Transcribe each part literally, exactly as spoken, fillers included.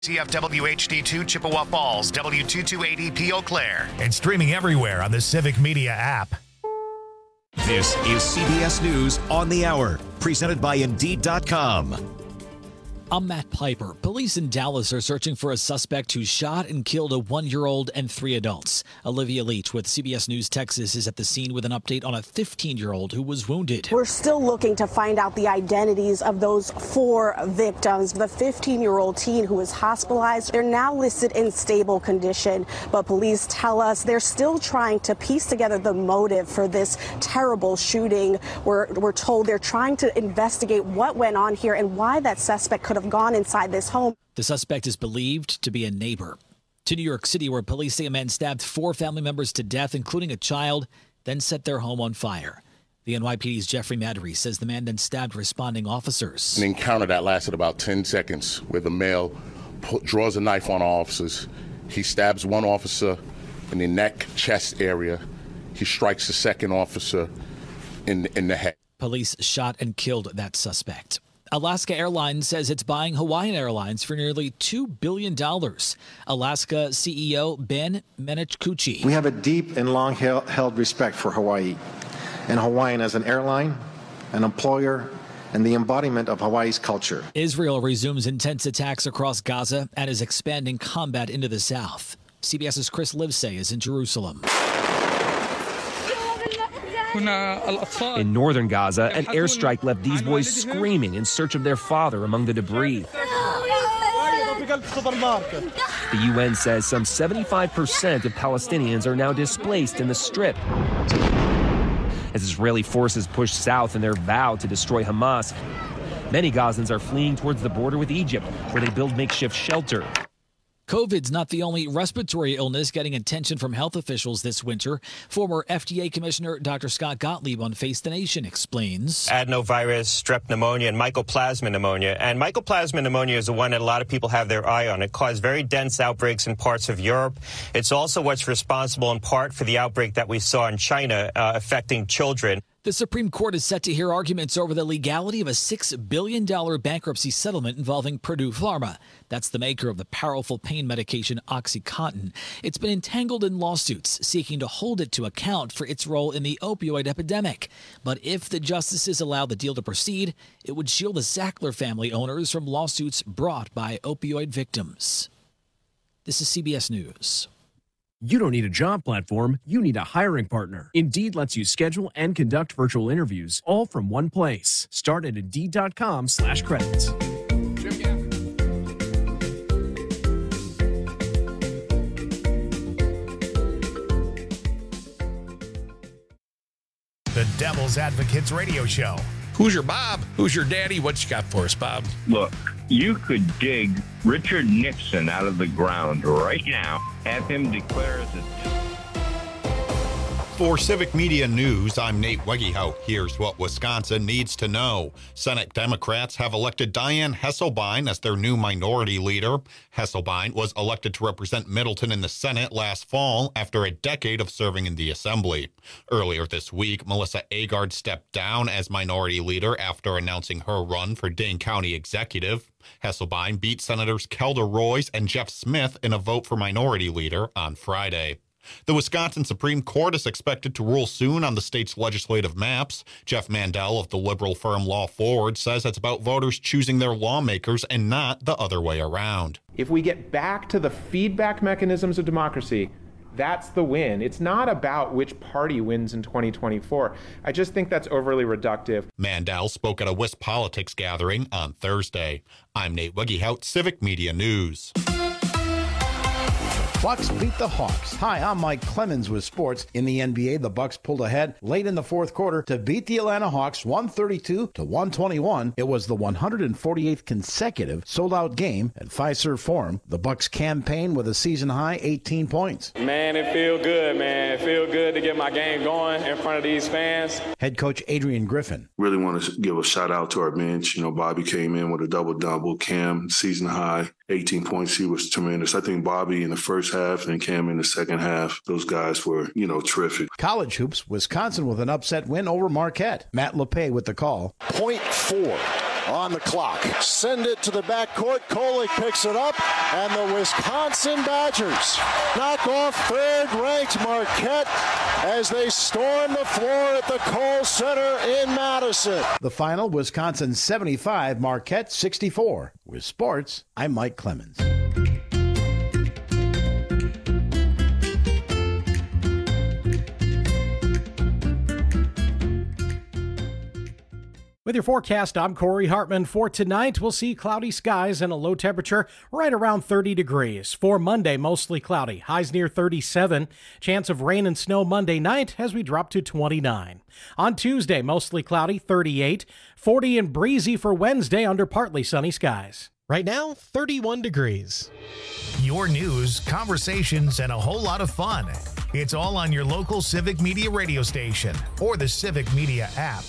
C F W H D two Chippewa Falls, W two two eight E P Eau Claire. And streaming everywhere on the Civic Media app. This is C B S News on the Hour, presented by Indeed dot com. I'm Matt Piper. Police in Dallas are searching for a suspect who shot and killed a one-year-old and three adults. Olivia Leach with C B S News Texas is at the scene with an update on a fifteen-year-old who was wounded. We're still looking to find out the identities of those four victims. The fifteen-year-old teen who was hospitalized, they're now listed in stable condition, but police tell us they're still trying to piece together the motive for this terrible shooting. We're, we're told they're trying to investigate what went on here and why that suspect could have gone inside this home. The suspect is believed to be a neighbor. To New York City, where police say a man stabbed four family members to death, including a child, then set their home on fire. The N Y P D's Jeffrey Maddrey says the man then stabbed responding officers. An encounter that lasted about ten seconds where the male pu- draws a knife on officers. He stabs one officer in the neck, chest area. He strikes the second officer in, in the head. Police shot and killed that suspect. Alaska Airlines says it's buying Hawaiian Airlines for nearly two billion dollars. Alaska C E O Ben Menechkuchi. We have a deep and long-held respect for Hawaii and Hawaiian as an airline, an employer, and the embodiment of Hawaii's culture. Israel resumes intense attacks across Gaza and is expanding combat into the south. CBS's Chris Livesay is in Jerusalem. In northern Gaza, an airstrike left these boys screaming in search of their father among the debris. The U N says some seventy-five percent of Palestinians are now displaced in the Strip, as Israeli forces push south in their vow to destroy Hamas. Many Gazans are fleeing towards the border with Egypt, where they build makeshift shelter. COVID's not the only respiratory illness getting attention from health officials this winter. Former F D A Commissioner Doctor Scott Gottlieb on Face the Nation explains. Adenovirus, strep pneumonia, and mycoplasma pneumonia. And mycoplasma pneumonia is the one that a lot of people have their eye on. It caused very dense outbreaks in parts of Europe. It's also what's responsible in part for the outbreak that we saw in China uh, affecting children. The Supreme Court is set to hear arguments over the legality of a six billion dollars bankruptcy settlement involving Purdue Pharma. That's the maker of the powerful pain medication OxyContin. It's been entangled in lawsuits seeking to hold it to account for its role in the opioid epidemic. But if the justices allow the deal to proceed, it would shield the Sackler family owners from lawsuits brought by opioid victims. This is C B S News. You don't need a job platform, you need a hiring partner. Indeed lets you schedule and conduct virtual interviews all from one place. Start at Indeed.com slash credits. The Devil's Advocates Radio Show. Who's your Bob? Who's your daddy? What you got for us, Bob? Look, you could dig Richard Nixon out of the ground right now, have him declare as a... For Civic Media News, I'm Nate Wegehout. Here's what Wisconsin needs to know. Senate Democrats have elected Diane Hesselbein as their new minority leader. Hesselbein was elected to represent Middleton in the Senate last fall after a decade of serving in the Assembly. Earlier this week, Melissa Agard stepped down as minority leader after announcing her run for Dane County Executive. Hesselbein beat Senators Kelda Royce and Jeff Smith in a vote for minority leader on Friday. The Wisconsin Supreme Court is expected to rule soon on the state's legislative maps. Jeff Mandel of the liberal firm Law Forward says it's about voters choosing their lawmakers and not the other way around. If we get back to the feedback mechanisms of democracy, that's the win. It's not about which party wins in twenty twenty-four. I just think that's overly reductive. Mandel spoke at a Wisp Politics gathering on Thursday. I'm Nate Wegehout, Civic Media News. Bucks beat the Hawks. Hi, I'm Mike Clemens with sports. In the N B A, the Bucks pulled ahead late in the fourth quarter to beat the Atlanta Hawks one thirty-two to one twenty-one. It was the one hundred forty-eighth consecutive sold-out game at Fiserv Forum. The Bucks campaign with a season-high eighteen points. Man, it feel good, man. It feel good to get my game going in front of these fans. Head coach Adrian Griffin. Really want to give a shout-out to our bench. You know, Bobby came in with a double-double. Cam, season-high, eighteen points. He was tremendous. I think Bobby in the first half and Cam in the second half, those guys were, you know, terrific. College hoops, Wisconsin with an upset win over Marquette. Matt LePay with the call. Point four on the clock. Send it to the backcourt. Kolek picks it up, and the Wisconsin Badgers knock off third-ranked Marquette as they storm the floor at the Kohl Center in Madison. The final, Wisconsin seventy-five, Marquette sixty-four. With sports, I'm Mike Clemens. With your forecast, I'm Corey Hartman. For tonight, we'll see cloudy skies and a low temperature right around thirty degrees. For Monday, mostly cloudy, highs near thirty-seven. Chance of rain and snow Monday night as we drop to twenty-nine. On Tuesday, mostly cloudy, thirty-eight. forty and breezy for Wednesday under partly sunny skies. Right now, thirty-one degrees. Your news, conversations, and a whole lot of fun. It's all on your local Civic Media radio station or the Civic Media app.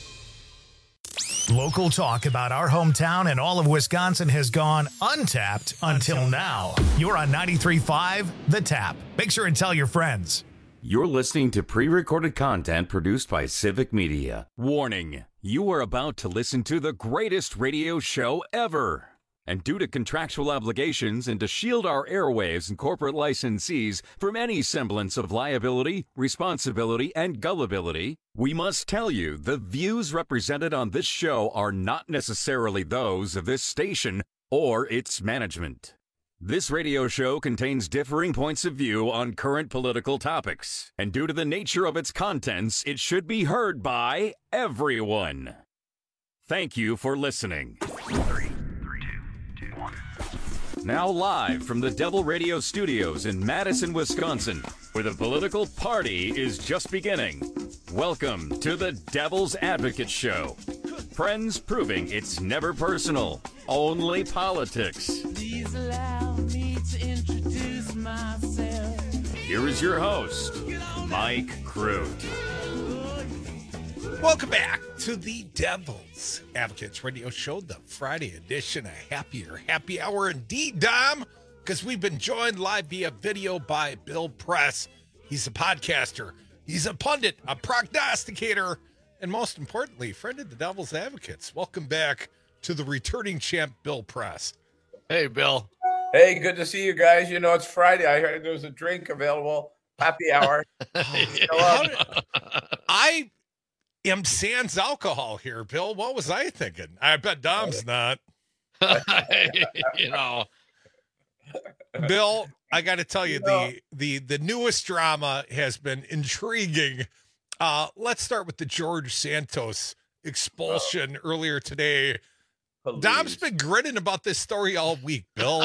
Local talk about our hometown and all of Wisconsin has gone untapped until now. You're on ninety-three point five The Tap. Make sure and tell your friends. You're listening to pre-recorded content produced by Civic Media. Warning, you are about to listen to the greatest radio show ever. And due to contractual obligations and to shield our airwaves and corporate licensees from any semblance of liability, responsibility, and gullibility, we must tell you the views represented on this show are not necessarily those of this station or its management. This radio show contains differing points of view on current political topics, and due to the nature of its contents, it should be heard by everyone. Thank you for listening. Now live from the Devil Radio Studios in Madison, Wisconsin, where the political party is just beginning. Welcome to the Devil's Advocate Show. Friends proving it's never personal, only politics. Please allow me to introduce myself. Here is your host, Mike Crute. Welcome back to the Devil's Advocates Radio Show, the Friday edition, a happier happy hour indeed, Dom, because we've been joined live via video by Bill Press. He's a podcaster, he's a pundit, a prognosticator, and most importantly, friend of the Devil's Advocates. Welcome back to the returning champ, Bill Press. Hey, Bill. Hey, good to see you guys. You know, it's Friday. I heard there was a drink available. Happy hour. I... am sans alcohol here, Bill. What was I thinking? I bet Dom's not. you know, Bill, I got to tell you, you know, the the the newest drama has been intriguing. Uh, let's start with the George Santos expulsion oh. earlier today. Please. Dom's been grinning about this story all week, Bill.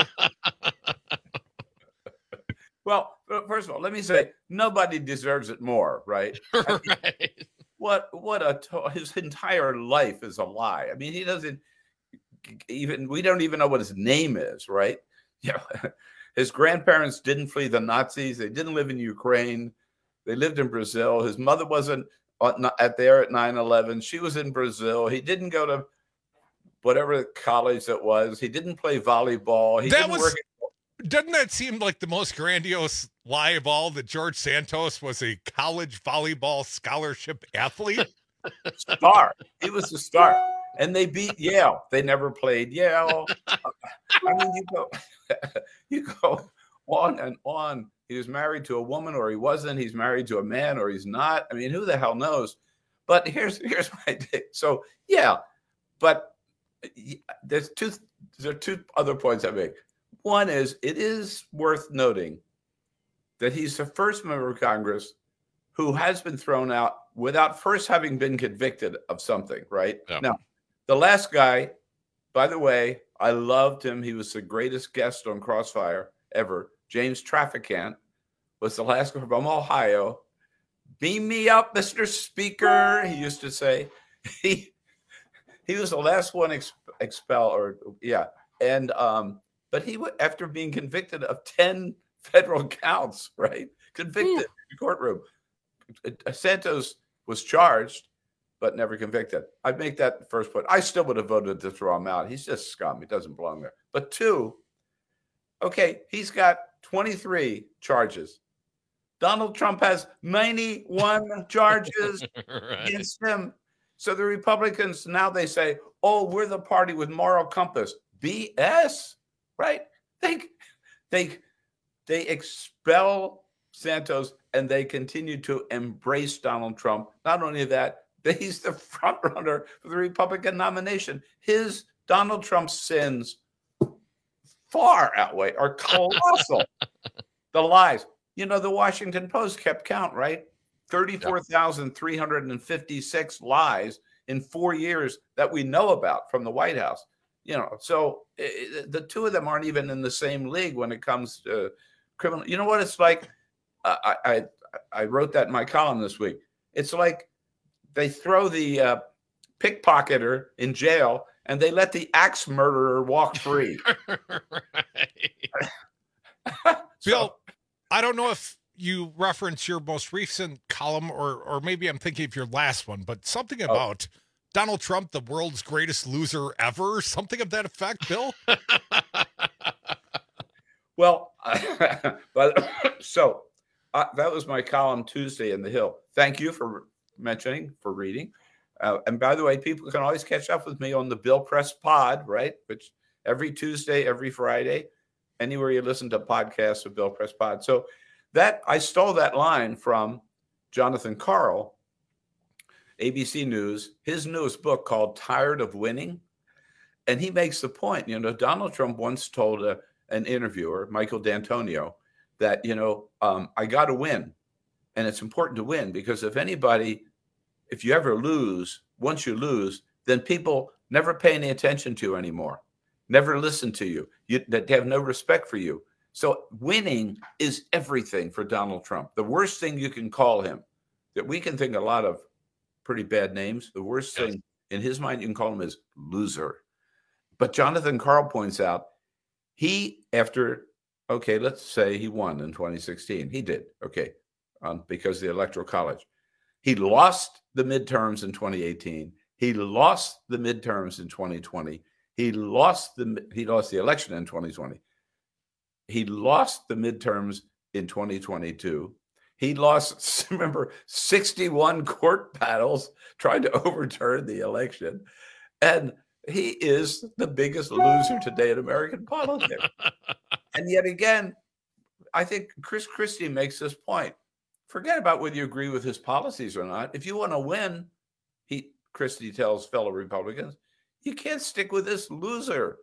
Well, first of all, let me say nobody deserves it more, right? right. I mean, What what a to- his entire life is a lie. I mean, he doesn't even we don't even know what his name is, right? Yeah, you know, his grandparents didn't flee the Nazis. They didn't live in Ukraine. They lived in Brazil. His mother wasn't at there at nine eleven. She was in Brazil. He didn't go to whatever college it was. He didn't play volleyball. He that didn't was. work. Doesn't that seem like the most grandiose lie of all, that George Santos was a college volleyball scholarship athlete? Star. He was a star. And they beat Yale. They never played Yale. I mean, you go, you go on and on. He was married to a woman or he wasn't. He's married to a man or he's not. I mean, who the hell knows? But here's here's my take. So, yeah, but there's two, there are two other points I make. One is, it is worth noting that he's the first member of Congress who has been thrown out without first having been convicted of something, right? Yeah. Now, the last guy, by the way, I loved him. He was the greatest guest on Crossfire ever. James Traficant was the last guy from Ohio. Beam me up, Mister Speaker, he used to say. He he was the last one ex- expelled, or yeah. And um, but he would, after being convicted of ten federal counts, right? Convicted in the courtroom. Santos was charged, but never convicted. I'd make that the first point. I still would have voted to throw him out. He's just scum. He doesn't belong there. But two, okay, he's got twenty-three charges. Donald Trump has ninety-one charges right. against him. So the Republicans, now they say, Oh, we're the party with moral compass. B S, right? They, they, they expel Santos and they continue to embrace Donald Trump. Not only that, he's the front runner for the Republican nomination. His Donald Trump's sins far outweigh, are colossal. The lies. You know, the Washington Post kept count, right? thirty-four thousand three hundred fifty-six lies in four years that we know about from the White House. You know, so it, the two of them aren't even in the same league when it comes to criminal. You know what it's like? I, I I wrote that in my column this week. It's like they throw the uh, pickpocketer in jail and they let the axe murderer walk free. Bill, I don't know if you reference your most recent column or or maybe I'm thinking of your last one, but something about oh. Donald Trump, the world's greatest loser ever, something of that effect, Bill? Well, but so uh, that was my column Tuesday in the Hill. Thank you for mentioning, for reading. Uh, and by the way, people can always catch up with me on the Bill Press Pod, right? Which every Tuesday, every Friday, anywhere you listen to podcasts of Bill Press Pod. So that I stole that line from Jonathan Karl, A B C News, his newest book called Tired of Winning. And he makes the point, you know, Donald Trump once told a, an interviewer, Michael D'Antonio, that, you know, um, I got to win. And it's important to win because if anybody, if you ever lose, once you lose, then people never pay any attention to you anymore, never listen to you, you that have no respect for you. So winning is everything for Donald Trump. The worst thing you can call him, that we can think a lot of pretty bad names, the worst yes. thing in his mind you can call him is loser. But Jonathan Karl points out, he, after, okay, let's say he won in twenty sixteen. He did, okay, um, because of the Electoral College. He lost the midterms in twenty eighteen. He lost the midterms in twenty twenty. He lost the he lost the election in twenty twenty. He lost the midterms in twenty twenty-two. He lost, remember, sixty-one court battles trying to overturn the election. And he is the biggest loser today in American politics. And yet again, I think Chris Christie makes this point. Forget about whether you agree with his policies or not. If you want to win, he Christie tells fellow Republicans, you can't stick with this loser.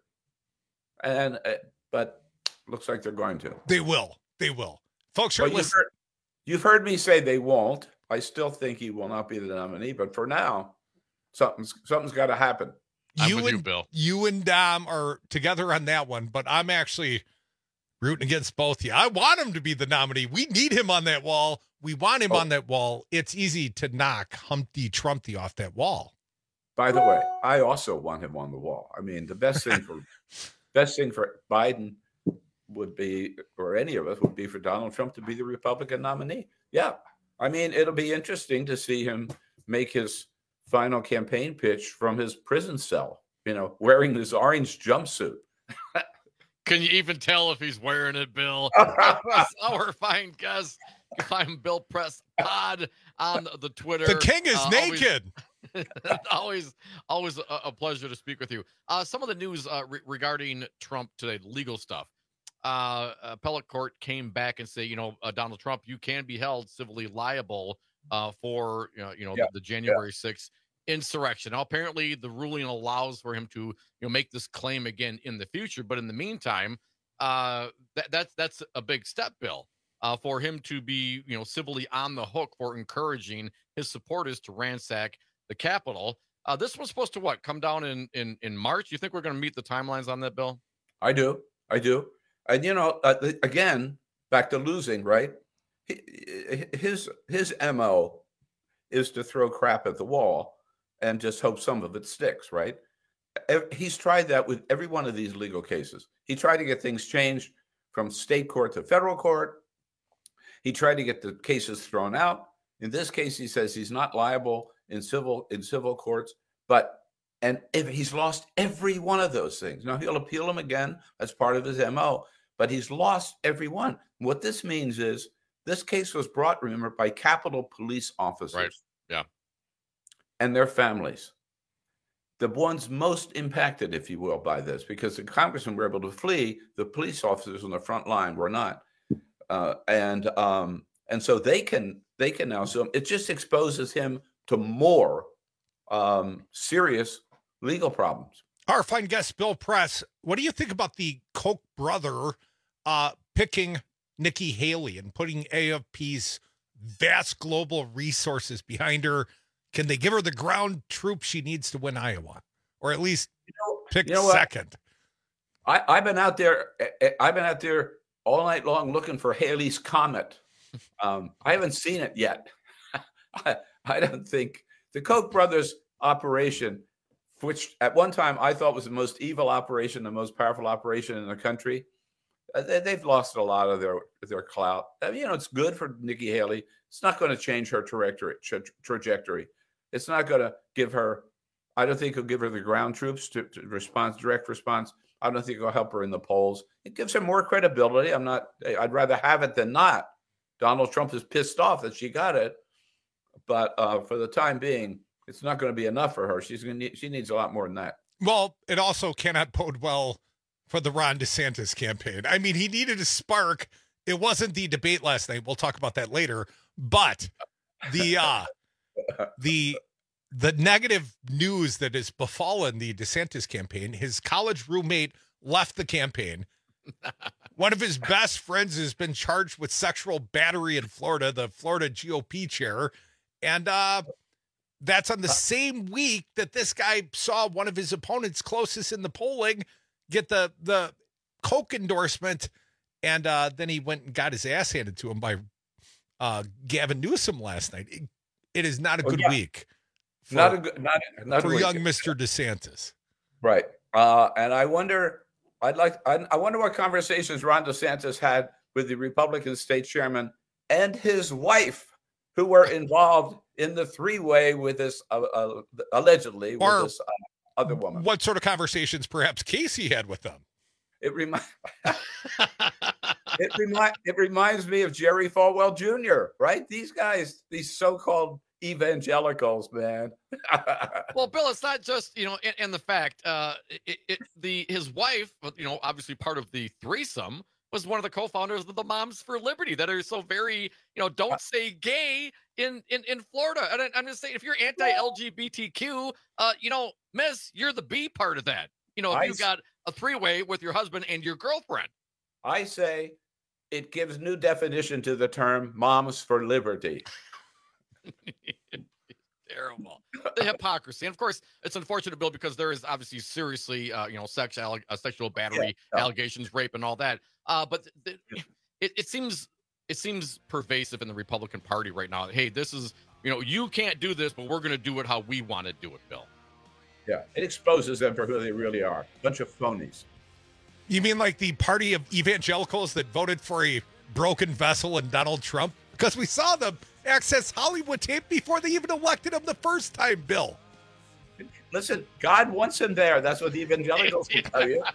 And uh, but looks like they're going to. They will. They will. Folks are well, listening. You've heard, you've heard me say they won't. I still think he will not be the nominee. But for now, something's something's got to happen. I'm you with and you, Bill. You and Dom are together on that one, but I'm actually rooting against both of you. I want him to be the nominee. We need him on that wall. We want him oh. on that wall. It's easy to knock Humpty Trumpty off that wall. By the way, I also want him on the wall. I mean, the best thing for best thing for Biden would be, or any of us, would be for Donald Trump to be the Republican nominee. Yeah. I mean, it'll be interesting to see him make his final campaign pitch from his prison cell, you know, wearing this orange jumpsuit. Can you even tell if he's wearing it, Bill? Our fine guest. You can find Bill Press Pod on the Twitter. The king is uh, naked. Always, always, always a, a pleasure to speak with you. Uh, some of the news uh, re- regarding Trump today, legal stuff. Uh, appellate court came back and say, you know, uh, Donald Trump, you can be held civilly liable uh, for, you know, you know yeah. the, the January sixth insurrection. Now, apparently, the ruling allows for him to, you know, make this claim again in the future. But in the meantime, uh, that that's that's a big step, Bill. Uh, for him to be, you know, civilly on the hook for encouraging his supporters to ransack the Capitol. Uh, this was supposed to what come down in in in March. You think we're going to meet the timelines on that, Bill? I do, I do, and you know, uh, again, back to losing, right? His his M O is to throw crap at the wall and just hope some of it sticks, right? He's tried that with every one of these legal cases. He tried to get things changed from state court to federal court. He tried to get the cases thrown out. In this case, he says he's not liable in civil in civil courts, but and if he's lost every one of those things. Now he'll appeal them again. That's part of his M O, but he's lost every one. What this means is this case was brought, remember, by Capitol Police officers. Right. Yeah. And their families. the ones most impacted, if you will, by this, because the congressmen were able to flee, the police officers on the front line were not, uh, and um, and so they can they can now. So it just exposes him to more um, serious legal problems. Our fine guest, Bill Press. What do you think about the Koch brother uh, picking Nikki Haley and putting A F P's vast global resources behind her? Can they give her the ground troops she needs to win Iowa, or at least you know, pick you know second? I, I've been out there. I've been out there all night long looking for Haley's Comet. Um, I haven't seen it yet. I, I don't think the Koch brothers operation, which at one time I thought was the most evil operation, the most powerful operation in the country, uh, they, they've lost a lot of their their clout. I mean, you know, it's good for Nikki Haley. It's not going to change her trajectory. Tra- trajectory. It's not going to give her. I don't think it'll give her the ground troops to, to response, direct response. I don't think it'll help her in the polls. It gives her more credibility. I'm not. I'd rather have it than not. Donald Trump is pissed off that she got it, but uh, for the time being, it's not going to be enough for her. She's going to need, she needs a lot more than that. Well, it also cannot bode well for the Ron DeSantis campaign. I mean, he needed a spark. It wasn't the debate last night. We'll talk about that later. But the uh, the the negative news that has befallen the DeSantis campaign, his college roommate left the campaign. One of his best friends has been charged with sexual battery in Florida, the Florida G O P chair. And uh, that's on the same week that this guy saw one of his opponents closest in the polling get the, the Koch endorsement. And uh, then he went and got his ass handed to him by uh, Gavin Newsom last night. It, it is not a good oh, yeah. week for, not a good, not, not for a young Mister DeSantis. Right. Uh, and I wonder... I'd like. I wonder what conversations Ron DeSantis had with the Republican state chairman and his wife, who were involved in the three-way with this uh, uh, allegedly or with this uh, other woman. What sort of conversations, perhaps, Casey had with them? It reminds. it remind. It reminds me of Jerry Falwell Junior Right? These guys, these so-called evangelicals, man. Well, Bill, it's not just, you know, and, and the fact, uh, it, it, the his wife, you know, obviously part of the threesome, was one of the co-founders of the Moms for Liberty that are so very, you know, don't say gay in in, in Florida. And I, I'm just saying, if you're anti-L G B T Q, uh, you know, miss, you're the B part of that. You know, if I you've got a three-way with your husband and your girlfriend. I say it gives new definition to the term Moms for Liberty. Terrible, the hypocrisy, and of course it's unfortunate, Bill, because there is obviously seriously uh, you know sex uh, sexual battery yeah. allegations, rape, and all that. Uh, but th- it, it seems it seems pervasive in the Republican Party right now. Hey, this is, you know, you can't do this, but we're going to do it how we want to do it, Bill. Yeah, it exposes them for who they really are, a bunch of phonies. You mean like the party of evangelicals that voted for a broken vessel and Donald Trump? Because we saw them access Hollywood tape before they even elected him the first time, Bill. Listen, God wants him there. That's what the evangelicals will tell you.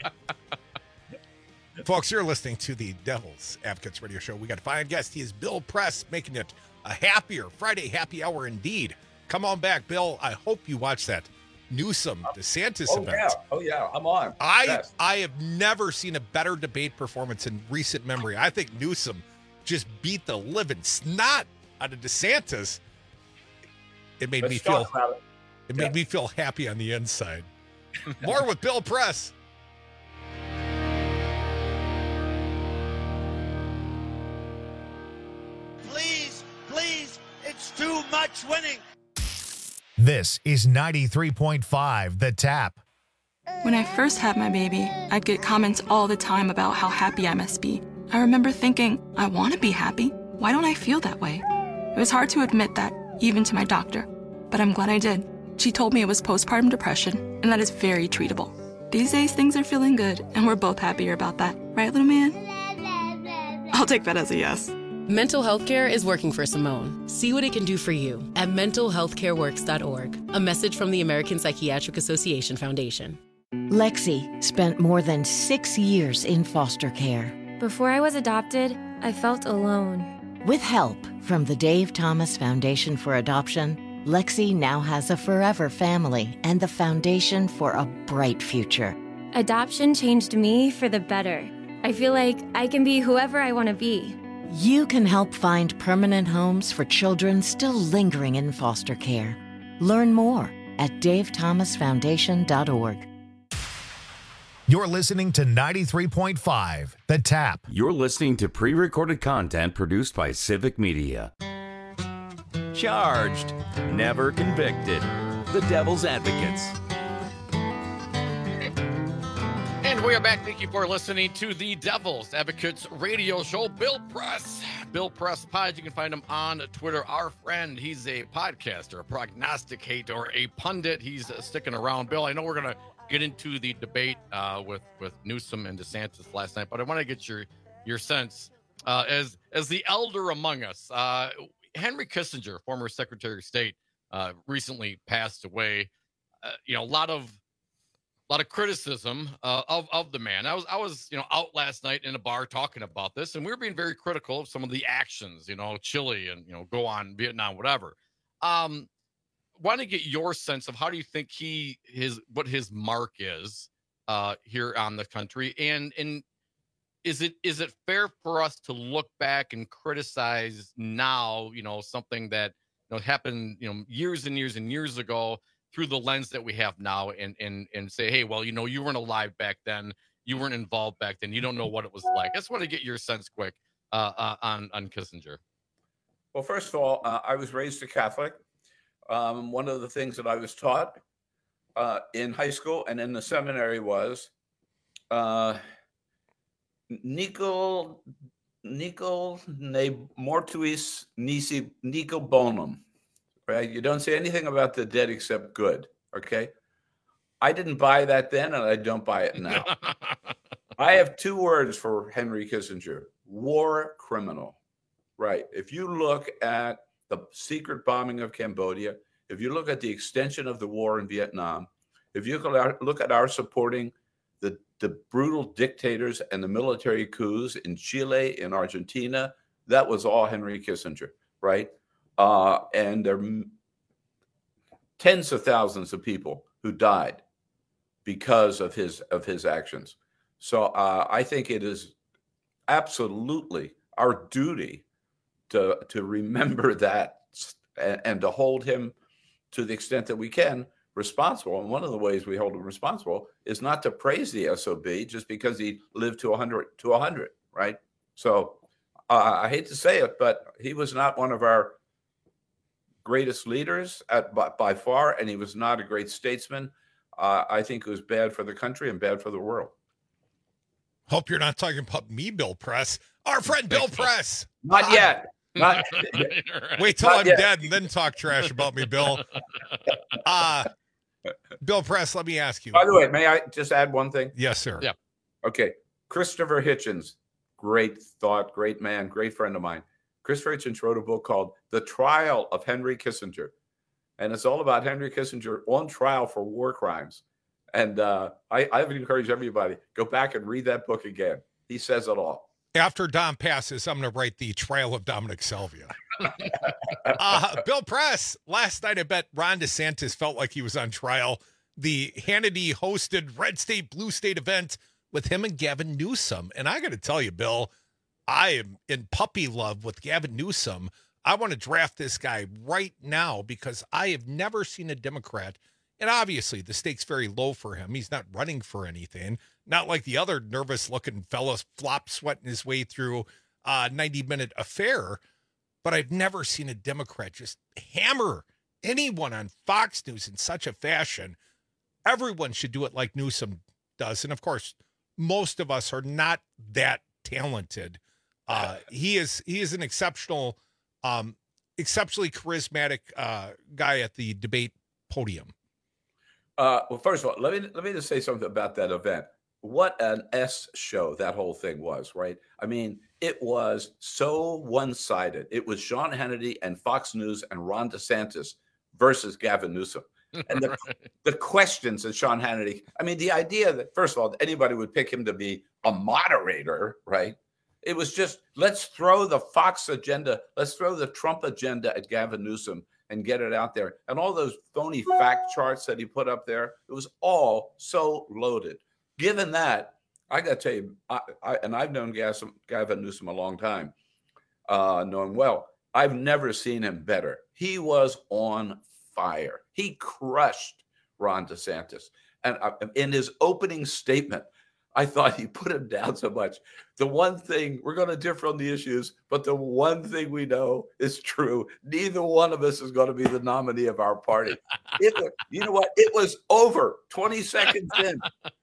Folks, you're listening to the Devil's Advocates Radio Show. We got a fine guest. He is Bill Press, making it a happier Friday happy hour indeed. Come on back, Bill. I hope you watch that Newsom DeSantis oh, event. Yeah. Oh, yeah. I'm on. I, yes. I have never seen a better debate performance in recent memory. I think Newsom just beat the living snot out of DeSantis. It made Let's me feel it, it yeah. made me feel happy on the inside. More with Bill Press. Please, please, it's too much winning. This is ninety-three point five The Tap. When I first had my baby, I'd get comments all the time about how happy I must be. I remember thinking, I want to be happy. Why don't I feel that way? It was hard to admit that, even to my doctor. But I'm glad I did. She told me it was postpartum depression, and that is very treatable. These days, things are feeling good, and we're both happier about that. Right, little man? I'll take that as a yes. Mental health care is working for Simone. See what it can do for you at mental health care works dot org. A message from the American Psychiatric Association Foundation. Lexi spent more than six years in foster care. Before I was adopted, I felt alone. With help from the Dave Thomas Foundation for Adoption, Lexi now has a forever family and the foundation for a bright future. Adoption changed me for the better. I feel like I can be whoever I want to be. You can help find permanent homes for children still lingering in foster care. Learn more at dave thomas foundation dot org. You're listening to ninety-three point five, The Tap. You're listening to pre-recorded content produced by Civic Media. Charged, never convicted. The Devil's Advocates. And we are back. Thank you for listening to the Devil's Advocates radio show. Bill Press, Bill Press Pod. You can find him on Twitter. Our friend, he's a podcaster, a prognosticator, a pundit. He's uh, sticking around. Bill, I know we're going to get into the debate uh, with, with Newsom and DeSantis last night, but I want to get your your sense uh, as, as the elder among us. Uh, Henry Kissinger, former Secretary of State, uh, recently passed away. Uh, you know, a lot of A lot of criticism uh, of of the man. I was I was you know out last night in a bar talking about this, and we were being very critical of some of the actions. You know, Chile and you know go on Vietnam, whatever. Um, want to get your sense of how do you think he his what his mark is uh, here on the country, and and is it is it fair for us to look back and criticize now? You know, something that you know happened you know years and years and years ago, through the lens that we have now, and and and say, hey, well, you know, you weren't alive back then, you weren't involved back then, you don't know what it was like. I just want to get your sense quick uh, uh, on on Kissinger. Well, first of all, uh, I was raised a Catholic. Um, one of the things that I was taught uh, in high school and in the seminary was uh, Nico Nico ne mortuis nisi Nico bonum. Right? You don't say anything about the dead except good. Okay. I didn't buy that then, and I don't buy it now. I have two words for Henry Kissinger: war criminal. Right. If you look at the secret bombing of Cambodia, if you look at the extension of the war in Vietnam, if you look at our supporting the, the brutal dictators and the military coups in Chile, in Argentina, that was all Henry Kissinger. Right. Uh, and there are tens of thousands of people who died because of his of his actions. So uh, I think it is absolutely our duty to to remember that and, and to hold him, to the extent that we can, responsible. And one of the ways we hold him responsible is not to praise the S O B just because he lived to one hundred to one hundred, right? So uh, I hate to say it, but he was not one of our greatest leaders at, by, by far, and he was not a great statesman. Uh, I think it was bad for the country and bad for the world. Hope you're not talking about me, Bill Press. Our friend Bill Press. Not yet. Not, Wait till not I'm yet. dead and then talk trash about me, Bill. Uh, Bill Press, let me ask you. By the way, may I just add one thing? Yes, sir. Yeah. Okay. Christopher Hitchens, great thought, great man, great friend of mine. Christopher Hitchens wrote a book called The Trial of Henry Kissinger. And it's all about Henry Kissinger on trial for war crimes. And uh, I, I would encourage everybody, go back and read that book again. He says it all. After Dom passes, I'm going to write The Trial of Dominic Salvia. uh, Bill Press, last night I bet Ron DeSantis felt like he was on trial. The Hannity-hosted Red State, Blue State event with him and Gavin Newsom. And I got to tell you, Bill, I am in puppy love with Gavin Newsom. I want to draft this guy right now because I have never seen a Democrat, and obviously the stakes very low for him. He's not running for anything, not like the other nervous-looking fellows flop sweating his way through a ninety-minute affair, but I've never seen a Democrat just hammer anyone on Fox News in such a fashion. Everyone should do it like Newsom does, and of course, most of us are not that talented. Uh, he is he is an exceptional, um, exceptionally charismatic uh, guy at the debate podium. Uh, well, first of all, let me let me just say something about that event. What an S show that whole thing was, right? I mean, it was so one-sided. It was Sean Hannity and Fox News and Ron DeSantis versus Gavin Newsom. And the, the questions that Sean Hannity, I mean, the idea that, first of all, anybody would pick him to be a moderator, right? It was just, let's throw the Fox agenda, let's throw the Trump agenda at Gavin Newsom and get it out there. And all those phony fact charts that he put up there, it was all so loaded. Given that, I got to tell you, I, I, and I've known Gavin Newsom a long time, uh, know him well. I've never seen him better. He was on fire. He crushed Ron DeSantis. And uh, in his opening statement, I thought he put him down so much. The one thing, we're going to differ on the issues, but the one thing we know is true. Neither one of us is going to be the nominee of our party. It was, you know what? It was over twenty seconds in.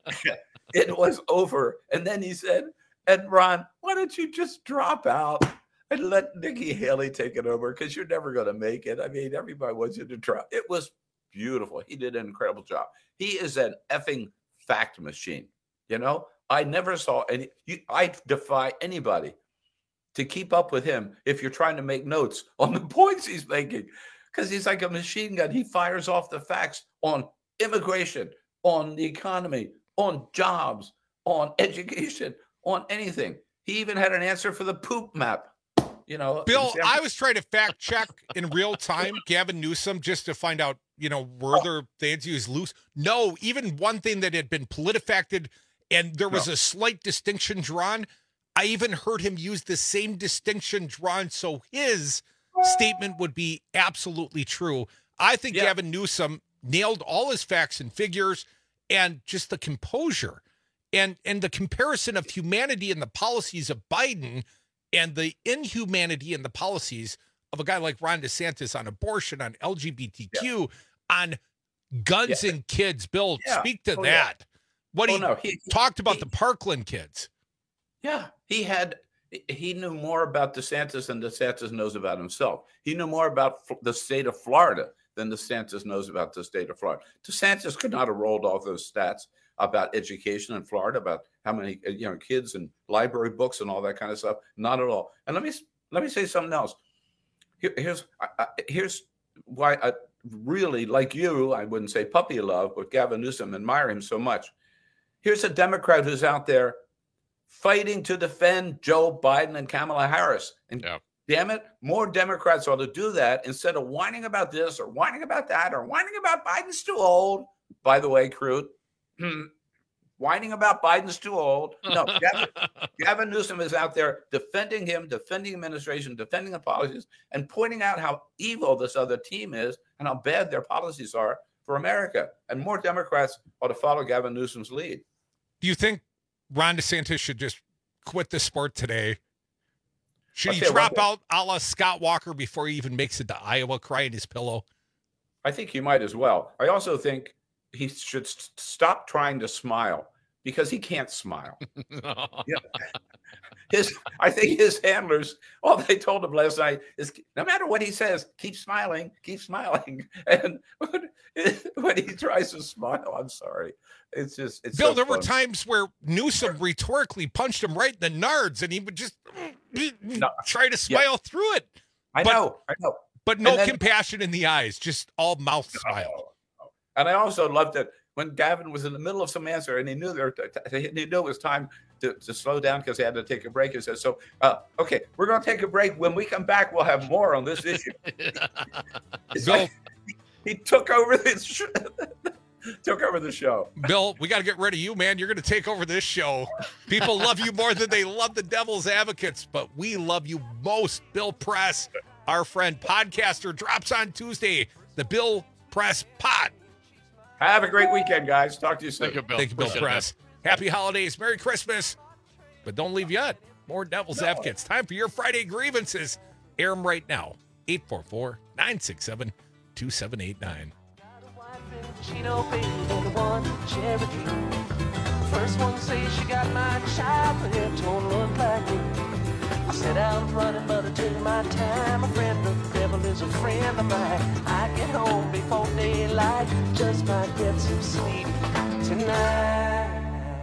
It was over. And then he said, and Ron, why don't you just drop out and let Nikki Haley take it over? Because you're never going to make it. I mean, everybody wants you to try. It was beautiful. He did an incredible job. He is an effing fact machine. You know, I never saw any. You, I defy anybody to keep up with him if you're trying to make notes on the points he's making, because he's like a machine gun. He fires off the facts on immigration, on the economy, on jobs, on education, on anything. He even had an answer for the poop map. You know, Bill, I was trying to fact check in real time Gavin Newsom just to find out, you know, were Oh. there things he was loose? No, even one thing that had been PolitiFacted and there was No. a slight distinction drawn. I even heard him use the same distinction drawn, so his statement would be absolutely true. I think Yeah. Gavin Newsom nailed all his facts and figures and just the composure and and the comparison of humanity and the policies of Biden and the inhumanity in the policies of a guy like Ron DeSantis on abortion, on L G B T Q, on guns Yeah. and kids. Bill, Yeah. speak to Oh, yeah. that. What Oh, he, no, he- talked about the Parkland kids. Yeah, he had. He knew more about DeSantis than DeSantis knows about himself. He knew more about F- the state of Florida than DeSantis knows about the state of Florida. DeSantis could not have rolled off those stats about education in Florida, about how many you know kids and library books and all that kind of stuff. Not at all. And let me let me say something else. Here, here's I, I, here's why I really, like you, I wouldn't say puppy love, but Gavin Newsom, admire him so much. Here's a Democrat who's out there fighting to defend Joe Biden and Kamala Harris. And Yeah. damn it, more Democrats ought to do that instead of whining about this or whining about that or whining about Biden's too old. By the way, Crute, whining about Biden's too old. No, Gavin, Gavin Newsom is out there defending him, defending administration, defending the policies, and pointing out how evil this other team is and how bad their policies are for America. And more Democrats ought to follow Gavin Newsom's lead. Do you think Ron DeSantis should just quit the sport today? Should I'll he tell you drop one out a la Scott Walker before he even makes it to Iowa, crying his pillow? I think he might as well. I also think he should st- stop trying to smile because he can't smile. Yeah. His, I think his handlers, all they told him last night is no matter what he says, keep smiling, keep smiling. And when, when he tries to smile, I'm sorry. It's just, it's Bill, so there were funny. times where Newsom rhetorically punched him right in the nards and he would just try to smile through it. I But- know, I know. But no And then- compassion in the eyes, just all mouth smile. And I also loved it when Gavin was in the middle of some answer and he knew there, he knew it was time to, to slow down because he had to take a break. He said, so, uh, okay, we're going to take a break. When we come back, we'll have more on this issue. It's Bill, like he, he took over this sh- took over the show. Bill, we got to get rid of you, man. You're going to take over this show. People love you more than they love the Devil's Advocates, but we love you most. Bill Press, our friend podcaster, drops on Tuesday. The Bill Press Pod. Have a great weekend, guys. Talk to you soon. Thank you, Bill. Thank you, Bill Appreciate it, Press. Happy holidays. Merry Christmas. But don't leave yet. More Devil's No. Advocates. Time for your Friday grievances. Air them right now. eight four four, nine six seven, two seven eight nine. Chino baby, the one Cherokee. First one say she got my child, but it don't look like me. I set out running, but it took my time. A friend of the devil is a friend of mine. I get home before daylight, just might get some sleep tonight.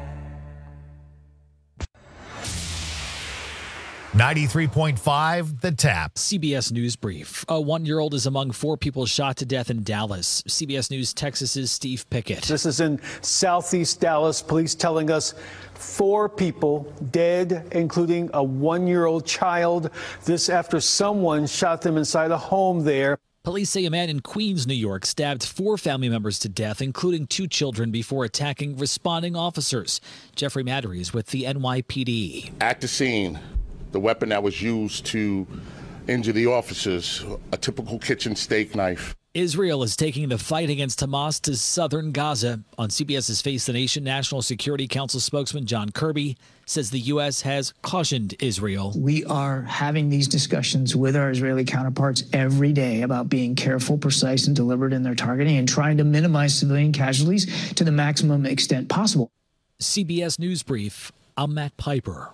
ninety-three point five The Tap. C B S News Brief. A one-year-old is among four people shot to death in Dallas. C B S News Texas's Steve Pickett. This is in southeast Dallas. Police telling us four people dead, including a one-year-old child. This after someone shot them inside a home there. Police say a man in Queens, New York, stabbed four family members to death, including two children, before attacking responding officers. Jeffrey Madry is with the N Y P D. At the scene, the weapon that was used to injure the officers, a typical kitchen steak knife. Israel is taking the fight against Hamas to southern Gaza. On CBS's Face the Nation, National Security Council spokesman John Kirby says the U S has cautioned Israel. We are having these discussions with our Israeli counterparts every day about being careful, precise, and deliberate in their targeting and trying to minimize civilian casualties to the maximum extent possible. C B S News Brief, I'm Matt Piper.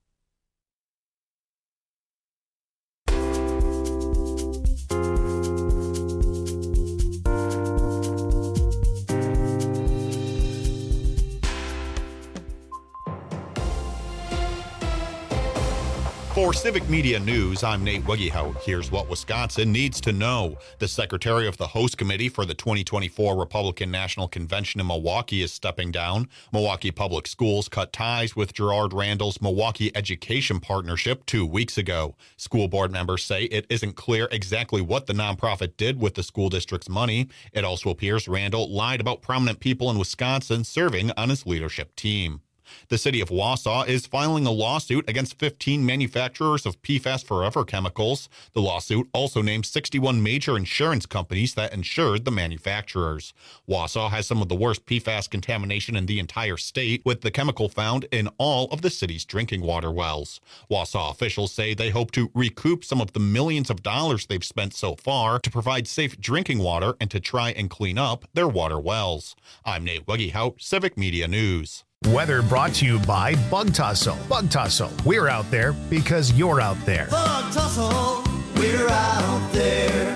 For Civic Media News, I'm Nate Wegehout. Here's what Wisconsin needs to know. The secretary of the host committee for the twenty twenty-four Republican National Convention in Milwaukee is stepping down. Milwaukee Public Schools cut ties with Gerard Randall's Milwaukee Education Partnership two weeks ago. School board members say it isn't clear exactly what the nonprofit did with the school district's money. It also appears Randall lied about prominent people in Wisconsin serving on his leadership team. The city of Wausau is filing a lawsuit against fifteen manufacturers of P FAS Forever chemicals. The lawsuit also names sixty-one major insurance companies that insured the manufacturers. Wausau has some of the worst P FAS contamination in the entire state, with the chemical found in all of the city's drinking water wells. Wausau officials say they hope to recoup some of the millions of dollars they've spent so far to provide safe drinking water and to try and clean up their water wells. I'm Nate Wegehout, Civic Media News. Weather brought to you by Bug Tussle. Bug Tussle, we're out there because you're out there. Bug Tussle, we're out there.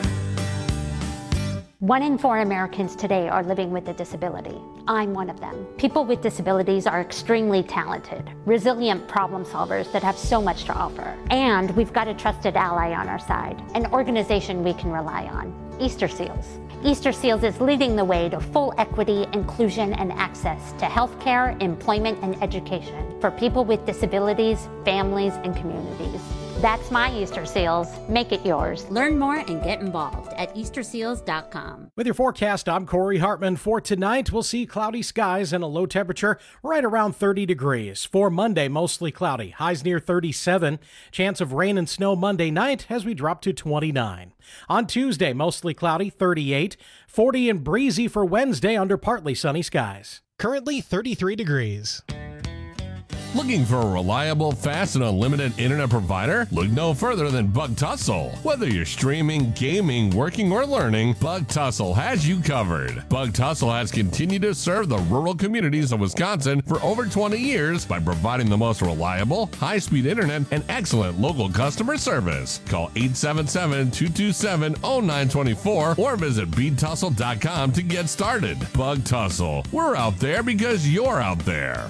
One in four Americans today are living with a disability. I'm one of them. People with disabilities are extremely talented, resilient problem solvers that have so much to offer. And we've got a trusted ally on our side, an organization we can rely on, Easter Seals. Easter Seals is leading the way to full equity, inclusion, and access to healthcare, employment, and education for people with disabilities, families, and communities. That's my Easter Seals. Make it yours. Learn more and get involved at easter seals dot com. With your forecast, I'm Corey Hartman. For tonight, we'll see cloudy skies and a low temperature right around thirty degrees. For Monday, mostly cloudy. Highs near thirty-seven. Chance of rain and snow Monday night as we drop to twenty-nine. On Tuesday, mostly cloudy, thirty-eight. forty and breezy for Wednesday under partly sunny skies. Currently thirty-three degrees. Looking for a reliable, fast, and unlimited internet provider? Look no further than Bug Tussle. Whether you're streaming, gaming, working, or learning, Bug Tussle has you covered. Bug Tussle has continued to serve the rural communities of Wisconsin for over twenty years by providing the most reliable, high-speed internet and excellent local customer service. Call eight seven seven, two two seven, zero nine two four or visit bead tussle dot com to get started. Bug Tussle. We're out there because you're out there.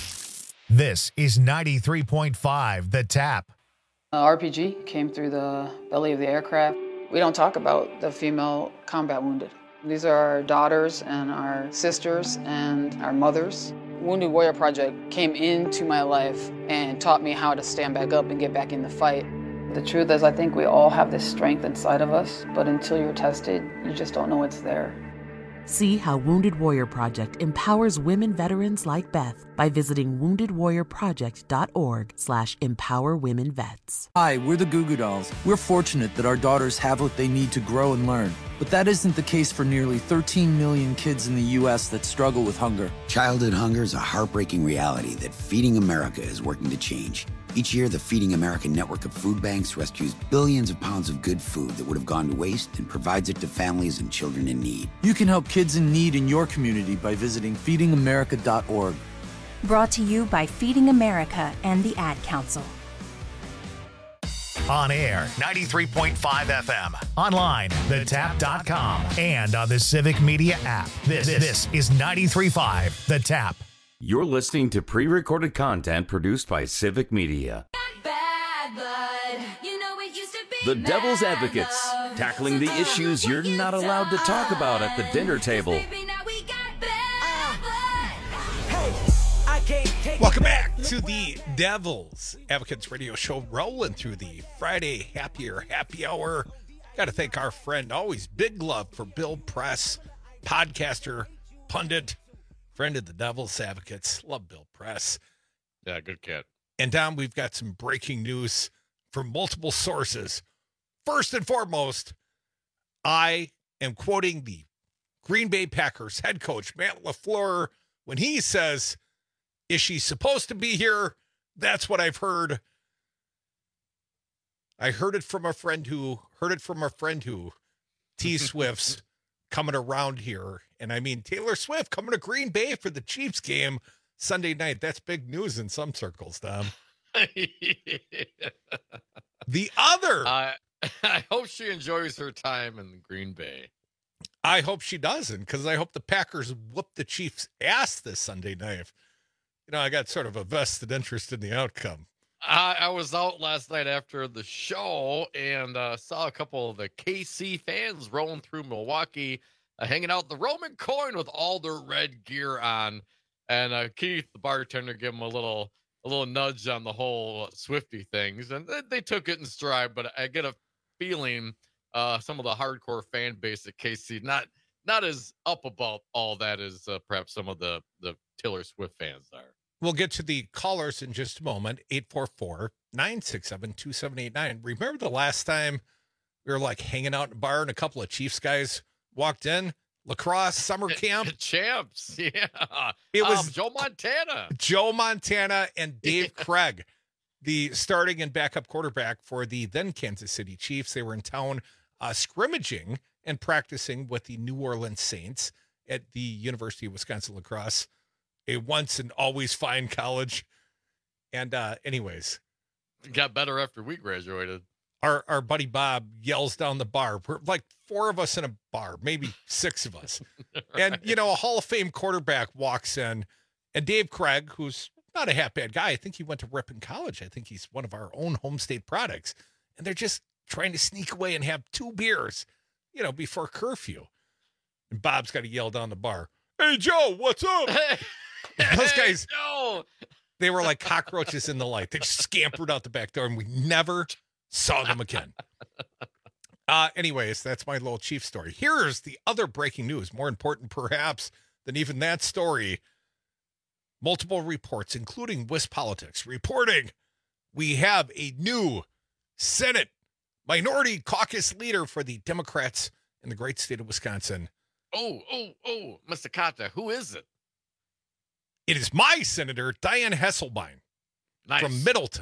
This is ninety-three point five The Tap. Uh, R P G came through the belly of the aircraft. We don't talk about the female combat wounded. These are our daughters and our sisters and our mothers. Wounded Warrior Project came into my life and taught me how to stand back up and get back in the fight. The truth is, I think we all have this strength inside of us, but until you're tested, you just don't know it's there. See how Wounded Warrior Project empowers women veterans like Beth by visiting wounded warrior project dot org slash empower women vets. Hi, we're the Goo Goo Dolls. We're fortunate that our daughters have what they need to grow and learn. But that isn't the case for nearly thirteen million kids in the U S that struggle with hunger. Childhood hunger is a heartbreaking reality that Feeding America is working to change. Each year, the Feeding America network of food banks rescues billions of pounds of good food that would have gone to waste and provides it to families and children in need. You can help kids in need in your community by visiting feeding america dot org. Brought to you by Feeding America and the Ad Council. On air, ninety-three point five F M. Online, the tap dot com. And on the Civic Media app. This, this is ninety-three point five The Tap. You're listening to pre-recorded content produced by Civic Media. Bad blood. You know it used to be The Devil's Advocates, tackling the issues you're not allowed to talk about at the dinner table. Welcome back to the Devil's Advocates radio show, rolling through the Friday Happier Happy Hour. Got to thank our friend, always big love for Bill Press, podcaster, pundit, friend of the Devil's Advocates. Love Bill Press. Yeah, good kid. And Dom, we've got some breaking news from multiple sources. First and foremost, I am quoting the Green Bay Packers head coach, Matt LaFleur, when he says, is she supposed to be here? That's what I've heard. I heard it from a friend who heard it from a friend who T Swift's coming around here. And I mean, Taylor Swift coming to Green Bay for the Chiefs game Sunday night. That's big news in some circles, Tom. The other. Uh, I hope she enjoys her time in Green Bay. I hope she doesn't, because I hope the Packers whoop the Chiefs' ass this Sunday night. You know, I got sort of a vested interest in the outcome. I, I was out last night after the show and uh, saw a couple of the K C fans rolling through Milwaukee, uh, hanging out the Roman coin with all their red gear on. And uh, Keith, the bartender, gave them a little a little nudge on the whole Swiftie things. And they, they took it in stride, but I get a feeling uh, some of the hardcore fan base at K C, not not as up about all that as uh, perhaps some of the, the Taylor Swift fans are. We'll get to the callers in just a moment. eight four four, nine six seven, two seven eight nine. Remember the last time we were like hanging out in a bar and a couple of Chiefs guys walked in? Lacrosse summer camp. Champs. Yeah. It was um, Joe Montana. Joe Montana and Dave Craig, the starting and backup quarterback for the then Kansas City Chiefs. They were in town uh, scrimmaging and practicing with the New Orleans Saints at the University of Wisconsin La Crosse. A once and always fine college. And uh, anyways. It got better after we graduated. Our our buddy Bob yells down the bar. We're like four of us in a bar, maybe six of us. Right. And, you know, a Hall of Fame quarterback walks in. And Dave Craig, who's not a half bad guy, I think he went to Ripon College. I think he's one of our own home state products. And they're just trying to sneak away and have two beers, you know, before curfew. And Bob's got to yell down the bar, "Hey, Joe, what's up?" Those guys, no. They were like cockroaches in the light. They just scampered out the back door, and we never saw them again. Uh, anyways, that's my little Chief story. Here's the other breaking news, more important perhaps than even that story. Multiple reports, including WisPolitics, reporting we have a new Senate Minority Caucus leader for the Democrats in the great state of Wisconsin. Oh, oh, oh, Mister Kata, who is it? It is my Senator, Dianne Hesselbein, nice. From Middleton.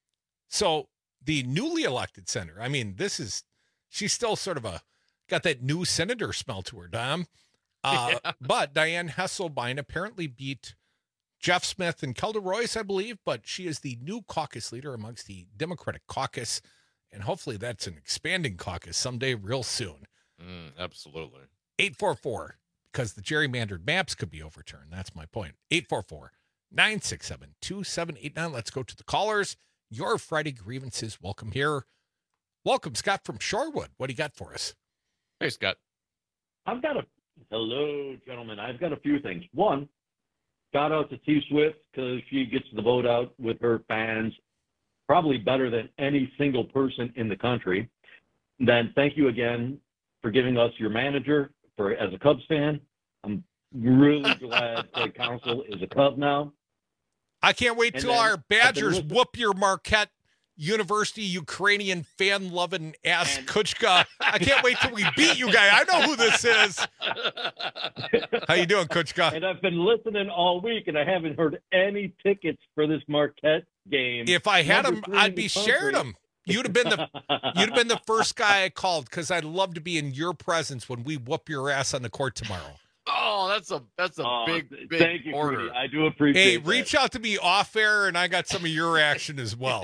So the newly elected senator, I mean, this is, she's still sort of a, got that new senator smell to her, Dom. Uh, yeah. But Dianne Hesselbein apparently beat Jeff Smith and Kelda Royce, I believe, but she is the new caucus leader amongst the Democratic caucus. And hopefully that's an expanding caucus someday real soon. Mm, absolutely. eight four four. Because the gerrymandered maps could be overturned. That's my point. eight four four, nine six seven, two seven eight nine. Let's go to the callers. Your Friday grievances. Welcome here. Welcome, Scott from Shorewood. What do you got for us? Hey, Scott. I've got a, hello, gentlemen. I've got a few things. One, shout out to T Swift because she gets the vote out with her fans probably better than any single person in the country. Then thank you again for giving us your manager. For, as a Cubs fan, I'm really glad Craig Counsell is a Cub now. I can't wait and till our Badgers whoop your Marquette University Ukrainian fan-loving ass and, Kuchka. I can't wait till we beat you guys. I know who this is. How you doing, Kuchka? And I've been listening all week, and I haven't heard any tickets for this Marquette game. If I had them, I'd be sharing them. You'd have been the you'd have been the first guy I called because I'd love to be in your presence when we whoop your ass on the court tomorrow. Oh, that's a that's a oh, big big thank you, order. Rudy. I do appreciate. Hey, that. reach out to me off air, and I got some of your action as well.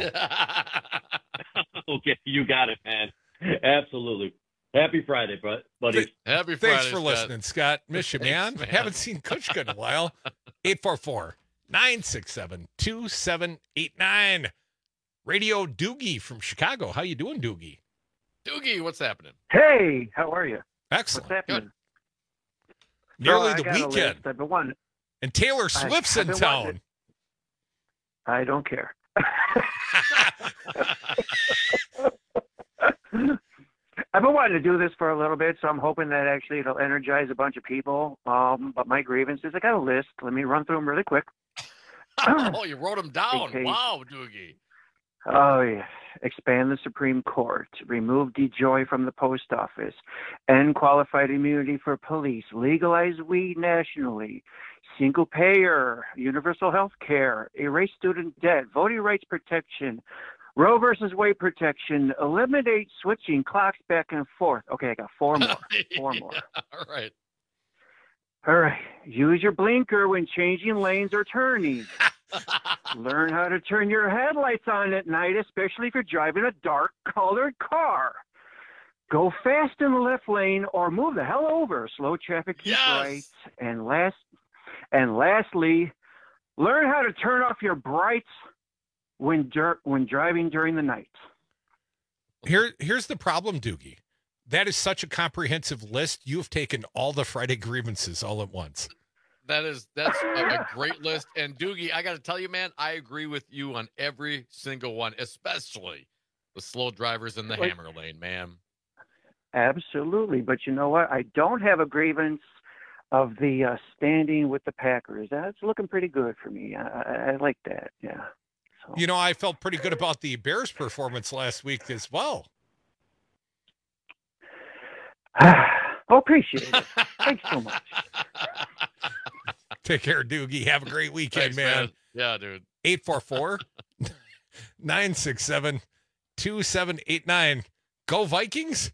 Okay, you got it, man. Absolutely. Happy Friday, buddy. Happy Friday. Thanks for Scott. listening, Scott. Miss you, man. man. Haven't seen Kuchka in a while. eight four four, nine six seven, two seven eight nine. Radio Doogie from Chicago. How you doing, Doogie? Doogie, what's happening? Hey, how are you? Excellent. What's happening? Good. Nearly so the weekend. I've been wanting. And Taylor Swift's in town. I don't care. I've been wanted to do this for a little bit, so I'm hoping that actually it'll energize a bunch of people. Um, but my grievances, I got a list. Let me run through them really quick. Oh, you wrote them down. Okay. Wow, Doogie. Oh, yeah. Expand the Supreme Court. Remove DeJoy from the post office. End qualified immunity for police. Legalize weed nationally. Single payer. Universal health care. Erase student debt. Voting rights protection. Roe versus Wade protection. Eliminate switching clocks back and forth. Okay, I got four more. Four more. Yeah, all right. All right. Use your blinker when changing lanes or turning. Learn how to turn your headlights on at night, especially if you're driving a dark-colored car. Go fast in the left lane or move the hell over. Slow traffic, keep Yes. right. And last, and lastly, learn how to turn off your brights when dur- when driving during the night. Here, here's the problem, Doogie. That is such a comprehensive list. You have taken all the Friday grievances all at once. That is that's a, a great list. And Doogie, I got to tell you, man, I agree with you on every single one, especially the slow drivers in the Like- hammer lane, man. Absolutely, but you know what? I don't have a grievance of the uh, standing with the Packers. That's looking pretty good for me. I, I, I like that. Yeah. You know, I felt pretty good about the Bears' performance last week as well. Oh, appreciate it. Thanks so much. Take care, Doogie. Have a great weekend, Thanks, man. man. Yeah, dude. eight four four, nine six seven, two seven eight nine. Go Vikings.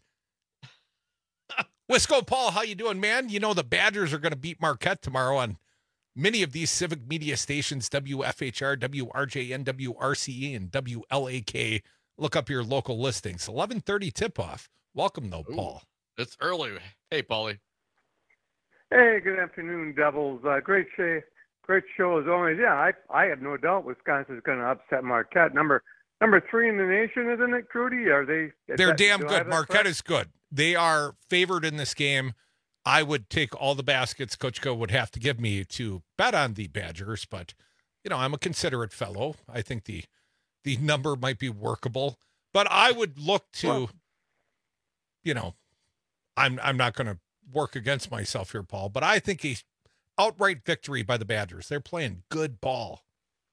Wisco Paul, how you doing, man? You know the Badgers are going to beat Marquette tomorrow on many of these civic media stations, W F H R, W R J N, W R C E, and W L A K. Look up your local listings. eleven thirty tip-off. Welcome, though, Ooh, Paul. It's early. Hey, Paulie. Hey, good afternoon, Devils. Uh, great show, great show as always. Yeah, I I have no doubt Wisconsin's going to upset Marquette. Number number three in the nation, isn't it, Crudy? Are they? They're that, damn do I good. have that Marquette correct? is good. They are favored in this game. I would take all the baskets Coach Co would have to give me to bet on the Badgers, but you know, I'm a considerate fellow. I think the the number might be workable, but I would look to, Well- you know, I'm I'm not going to work against myself here, Paul, but I think a outright victory by the Badgers. They're playing good ball.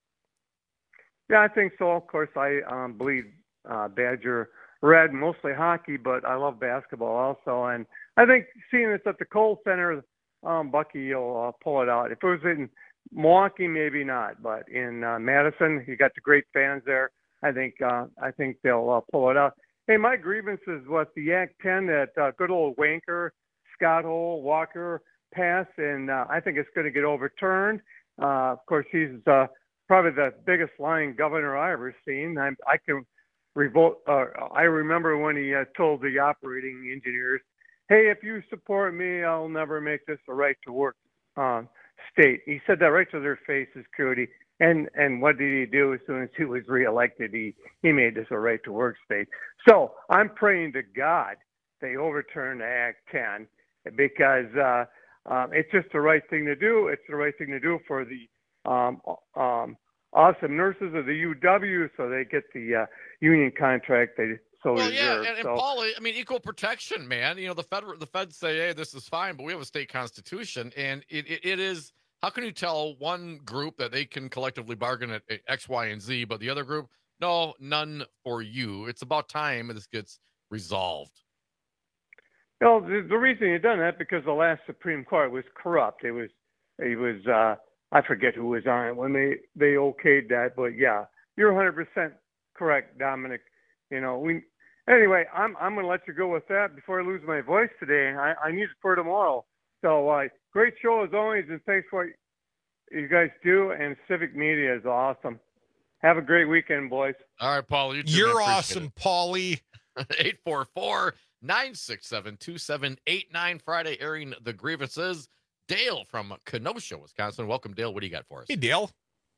Yeah, I think so. Of course, I um, bleed uh, Badger red, mostly hockey, but I love basketball also. And I think seeing it's at the Kohl Center, um, Bucky will uh, pull it out. If it was in Milwaukee, maybe not, but in uh, Madison, you got the great fans there. I think uh, I think they'll uh, pull it out. Hey, my grievance is what the Act ten that uh, good old wanker Scott Hole Walker passed, and uh, I think it's going to get overturned. Uh, of course, he's uh, probably the biggest lying governor I ever seen. I, I can revolt. Uh, I remember when he uh, told the operating engineers, "Hey, if you support me, I'll never make this a right to work uh, state." He said that right to their faces, Cody. And and what did he do as soon as he was reelected? He he made this a right to work state. So I'm praying to God they overturn Act ten because uh, um, it's just the right thing to do. It's the right thing to do for the um, um, awesome nurses of the U W, so they get the uh, union contract they so Well, yeah, deserve. and, and so, Paulie, I mean, equal protection, man. You know, the federal, the feds say, "Hey, this is fine," but we have a state constitution, and it, it, it is. How can you tell one group that they can collectively bargain at X, Y, and Z, but the other group, no, none for you? It's about time this gets resolved. Well, the, the reason you done that because the last Supreme Court was corrupt. It was, it was. Uh, I forget who was on it when they they okayed that, but yeah, you're one hundred percent correct, Dominic. You know, we. Anyway, I'm I'm going to let you go with that before I lose my voice today. I, I need it for tomorrow. So, uh, great show as always, and thanks for what you guys do. And Civic Media is awesome. Have a great weekend, boys. All right, Paul. You too, You're man. Appreciate awesome, Paulie. eight four four, nine six seven, two seven eight nine. Friday airing the grievances. Dale from Kenosha, Wisconsin. Welcome, Dale. What do you got for us? Hey, Dale.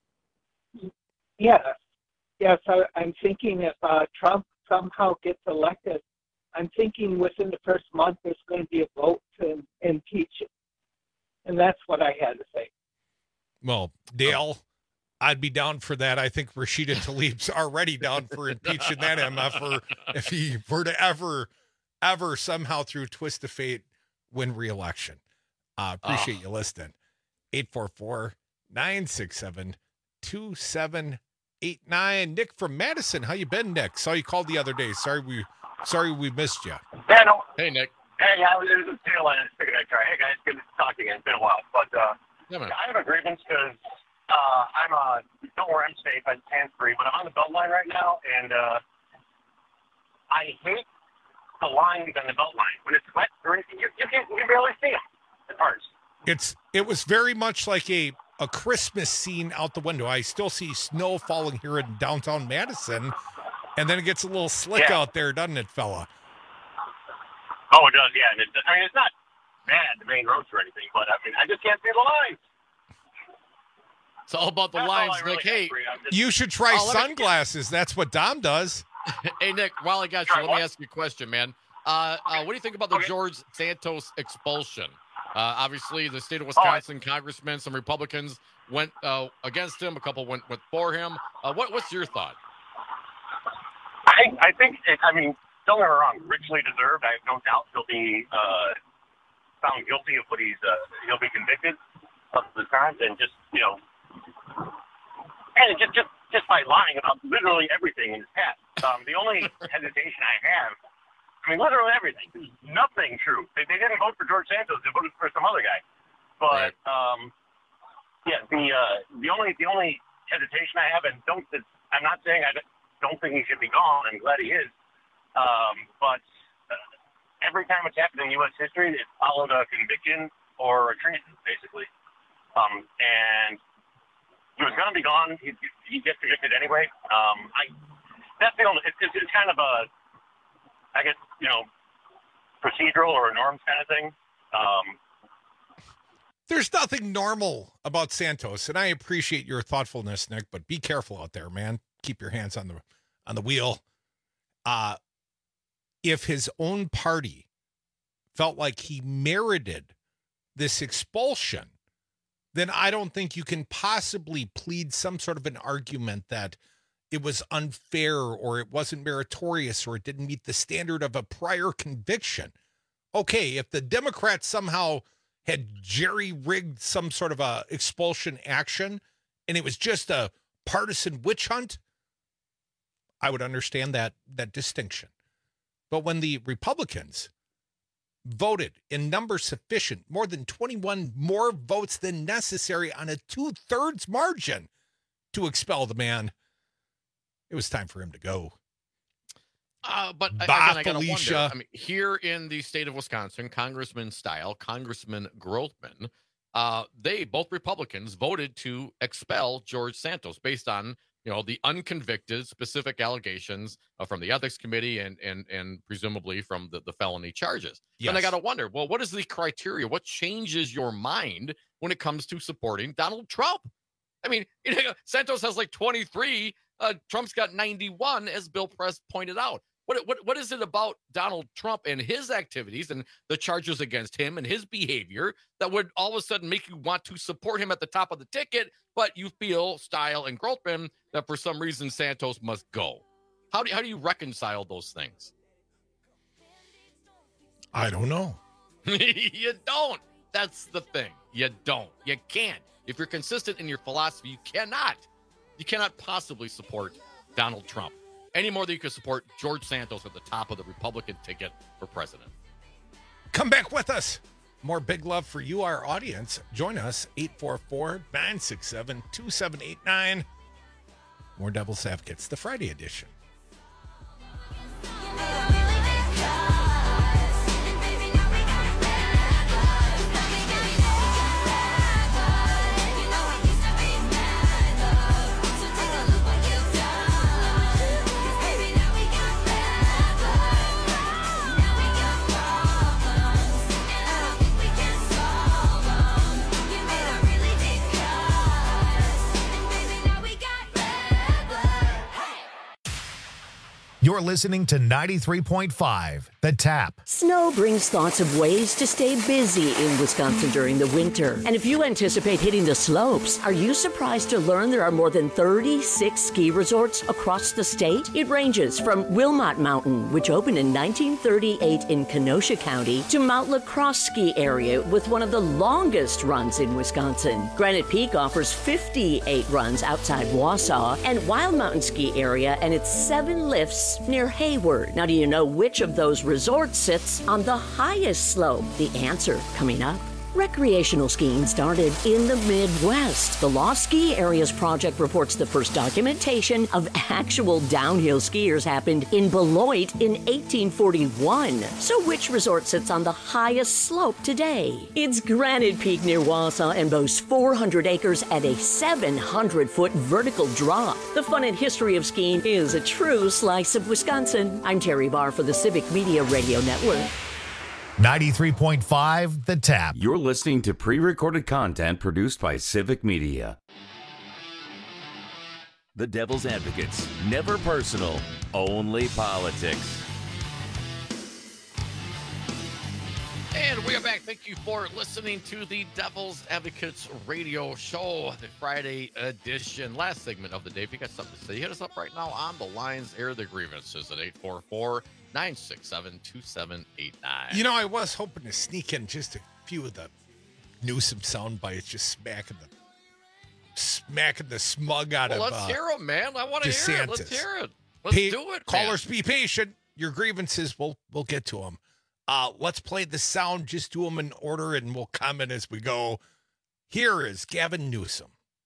Yeah. Yes, I, I'm thinking if uh, Trump somehow gets elected, I'm thinking within the first month there's going to be a vote to impeach him. And that's what I had to say. Well, Dale, I'd be down for that. I think Rashida Tlaib's already down for impeaching that M F-er if he were to ever ever somehow through twist of fate win re-election. Uh, appreciate oh. you listening. eight four four, nine six seven, two seven eight nine. Nick from Madison. How you been, Nick? Saw you called the other day. Sorry we sorry we missed you. Yeah, no. Hey, Nick. Hey, I was in the tail end. I figured I'd try. Hey, guys, good to talk again. It's been a while. But uh, yeah, I have a grievance because uh, I'm a, don't worry, I'm safe. I'm hands-free. But I'm on the belt line right now, and uh, I hate the lines on the belt line. When it's wet or anything, you, you, can, you can barely see them. It hurts. It's, it was very much like a, a Christmas scene out the window. I still see snow falling here in downtown Madison, and then it gets a little slick yeah. out there, doesn't it, fella? Oh, it does, yeah. And it's, I mean, it's not bad, the main roads or anything, but I mean, I just can't see the lines. It's all about the That's lines, really Nick. Hey, just... you should try oh, sunglasses. Me... That's what Dom does. Hey, Nick, while I got you, try let what? me ask you a question, man. Uh, okay. uh, what do you think about the okay. George Santos expulsion? Uh, obviously, the state of Wisconsin, oh, I... congressmen, some Republicans went uh, against him. A couple went, went for him. Uh, what, what's your thought? I, I think, it, I mean, don't get me wrong, richly deserved. I have no doubt he'll be uh, found guilty of what he's, uh, he'll be convicted of the crimes and just, you know, and just, just, just by lying about literally everything in his past. Um, the only hesitation I have, I mean, literally everything. There's nothing true. They, they didn't vote for George Santos. They voted for some other guy. But, um, yeah, the uh, the only the only hesitation I have, and don't, I'm not saying I don't think he should be gone. I'm glad he is. Um, but uh, every time it's happened in U S history, it followed a conviction or a treason, basically. Um, and he was going to be gone. He'd, he'd get convicted anyway. Um, I that's the only. It's, it's, it's kind of a, I guess, you know, procedural or a norms kind of thing. Um, There's nothing normal about Santos, and I appreciate your thoughtfulness, Nick, but be careful out there, man. Keep your hands on the on the wheel. Uh, if his own party felt like he merited this expulsion, then I don't think you can possibly plead some sort of an argument that it was unfair or it wasn't meritorious or it didn't meet the standard of a prior conviction. Okay, if the Democrats somehow had jerry-rigged some sort of a expulsion action and it was just a partisan witch hunt, I would understand that that distinction. But when the Republicans voted in numbers sufficient, more than twenty-one more votes than necessary on a two-thirds margin to expel the man, it was time for him to go. Uh, but bah, again, I gotta Felicia. wonder. I mean, here in the state of Wisconsin, Congressman Style, Congressman Grothman, uh, they both Republicans voted to expel George Santos based on, you know, the unconvicted specific allegations uh, from the ethics committee and and and presumably from the, the felony charges. Yes. Then I got to wonder, well, what is the criteria? What changes your mind when it comes to supporting Donald Trump? I mean, you know, Santos has like twenty-three. Uh, Trump's got ninety-one, as Bill Press pointed out. What, what what is it about Donald Trump and his activities and the charges against him and his behavior that would all of a sudden make you want to support him at the top of the ticket, but you feel, Style and Grothman, that for some reason Santos must go? How do, how do you reconcile those things? I don't know. You don't. That's the thing. You don't. You can't. If you're consistent in your philosophy, you cannot. You cannot possibly support Donald Trump any more than you can support George Santos at the top of the Republican ticket for president. Come back with us. More big love for you, our audience. Join us, eight four four, nine six seven, two seven eight nine. More Devil's Advocates, the Friday edition. You're listening to ninety-three point five, The Tap. Snow brings thoughts of ways to stay busy in Wisconsin during the winter. And if you anticipate hitting the slopes, are you surprised to learn there are more than thirty-six ski resorts across the state? It ranges from Wilmot Mountain, which opened in nineteen thirty-eight in Kenosha County, to Mount La Crosse ski area with one of the longest runs in Wisconsin. Granite Peak offers fifty-eight runs outside Wausau, and Wild Mountain Ski Area and its seven lifts near Hayward. Now, do you know which of those resorts sits on the highest slope? The answer coming up. Recreational skiing started in the Midwest. The Lost Ski Areas Project reports the first documentation of actual downhill skiers happened in Beloit in eighteen forty-one. So which resort sits on the highest slope today? It's Granite Peak near Wausau and boasts four hundred acres at a seven hundred foot vertical drop. The fun and history of skiing is a true slice of Wisconsin. I'm Terry Barr for the Civic Media Radio Network. ninety-three point five, The Tap. You're listening to pre-recorded content produced by Civic Media. The Devil's Advocates. Never personal, only politics. And we are back. Thank you for listening to the Devil's Advocates radio show, the Friday edition. Last segment of the day. If you got something to say, hit us up right now on the lines. Air the grievances at eight four four, nine six seven, two seven eight nine. You know, I was hoping to sneak in just a few of the Newsom sound bites, just smacking the smacking the smug out well, of let's uh, hear it, man. I want to hear it. Let's hear it. Let's Pay, do it, Callers, man. be patient. Your grievances, we'll we'll get to them. Uh, let's play the sound. Just do them in order, and we'll comment as we go. Here is Gavin Newsom.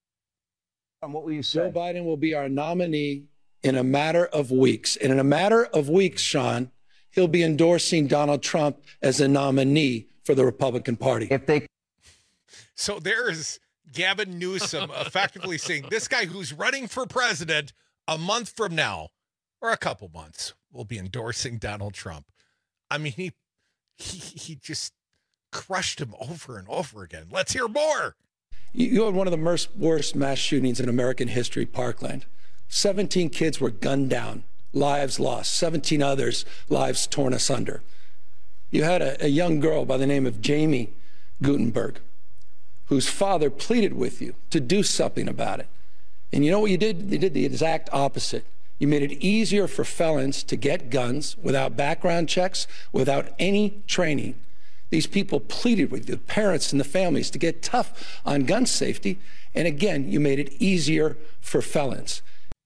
On what will you say? Joe Biden will be our nominee in a matter of weeks. And in a matter of weeks, Sean, he'll be endorsing Donald Trump as a nominee for the Republican Party. If they, So there's Gavin Newsom effectively saying this guy who's running for president a month from now, or a couple months, will be endorsing Donald Trump. I mean, he he, he just crushed him over and over again. Let's hear more. You had one of the worst, worst mass shootings in American history, Parkland. seventeen kids were gunned down, lives lost, seventeen others, lives torn asunder. You had a, a young girl by the name of Jamie Gutenberg, whose father pleaded with you to do something about it. And you know what you did? You did the exact opposite. You made it easier for felons to get guns without background checks, without any training. These people pleaded with the parents and the families to get tough on gun safety. And again, you made it easier for felons.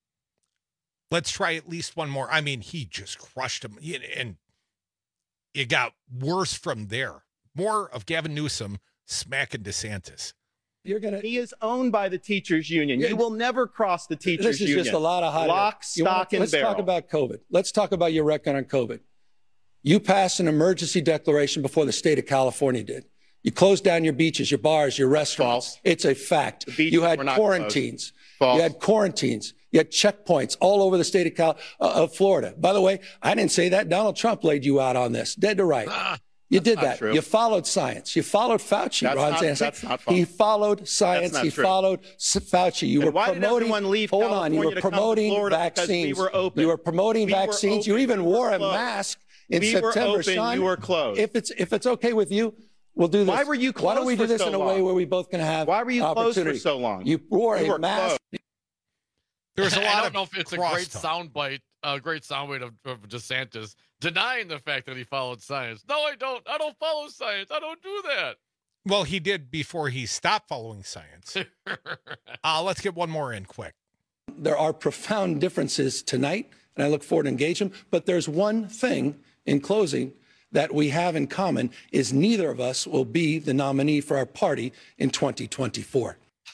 Let's try at least one more. I mean, he just crushed him. And it got worse from there. More of Gavin Newsom smacking DeSantis. You're gonna. He is owned by the teachers union. You will never cross the teachers union. This is union. just a lot of hot lock, you stock, want, and let's barrel. Let's talk about COVID. Let's talk about your record on COVID. You passed an emergency declaration before the state of California did. You closed down your beaches, your bars, your restaurants. False. It's a fact. You had quarantines. False. You had quarantines. You had checkpoints all over the state of Cal- uh, of Florida. By the way, I didn't say that. Donald Trump laid you out on this, dead to right. Ah, you did not that. true. You followed science. You followed Fauci. That's Ron not- Sanderson. that's not false. He followed science. not He true. followed S- Fauci. You And were why did promoting. everyone leave hold on. You California were to come to promoting Florida? Because vaccines. we were open. You were promoting We were vaccines. You open. even We were wore a closed. mask in We were September. open. Sean, You were closed. If it's if it's okay with you, we'll do this. Why were you Why don't we closed do for this so in a way long? where we both can have Why were you closed for opportunity? so long? You wore You a were mask. closed. There's a lot I don't of know if it's a cross great talk. soundbite, a great soundbite of, of DeSantis denying the fact that he followed science. No, I don't. I don't follow science. I don't do that. Well, he did before he stopped following science. uh, let's get one more in quick. There are profound differences tonight, and I look forward to engage them. But there's one thing in closing that we have in common is neither of us will be the nominee for our party in twenty twenty-four.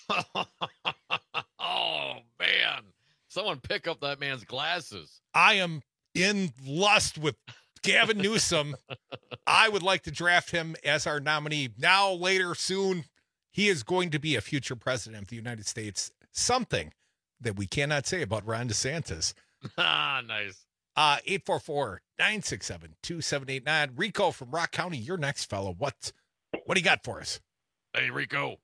Oh, man. Someone pick up that man's glasses. I am in lust with Gavin Newsom. I would like to draft him as our nominee now, later, soon. He is going to be a future president of the United States. Something that we cannot say about Ron DeSantis. Ah, nice. Uh, eight four four, nine six seven, two seven eight nine. Rico from Rock County, your next fellow. What, what do you got for us? Hey, Rico.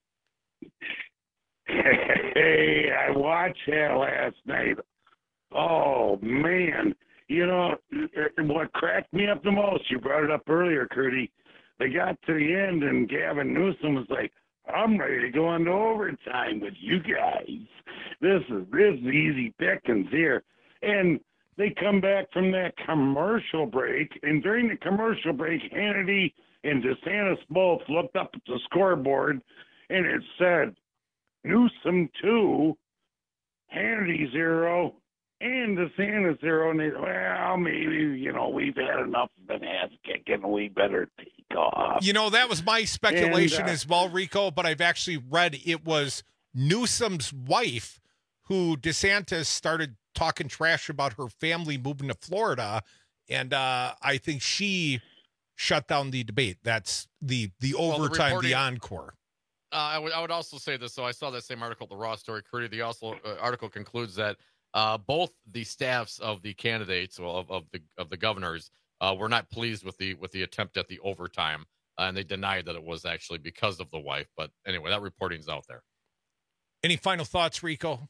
Hey, I watched that last night. Oh, man. you know, what cracked me up the most, you brought it up earlier, Curdy. They got to the end, and Gavin Newsom was like, I'm ready to go into overtime with you guys. This is this is easy pickings here. And they come back from that commercial break, and during the commercial break, Hannity and DeSantis both looked up at the scoreboard, and it said, Newsom two, Hannity zero, and DeSantis zero. And they, well, maybe, you know, we've had enough of an ass kicking. We better take off. You know, that was my speculation And, uh, as well, Rico, but I've actually read it was Newsom's wife who DeSantis started talking trash about her family moving to Florida, and uh, I think she shut down the debate. That's the the Well, the overtime, the, reporting- encore. Uh, I would I would also say this. So I saw that same article, the Raw story. Curdy, the also uh, article concludes that uh, both the staffs of the candidates, well, of, of the of the governors, uh, were not pleased with the with the attempt at the overtime, uh, and they denied that it was actually because of the wife. But anyway, that reporting's out there. Any final thoughts, Rico?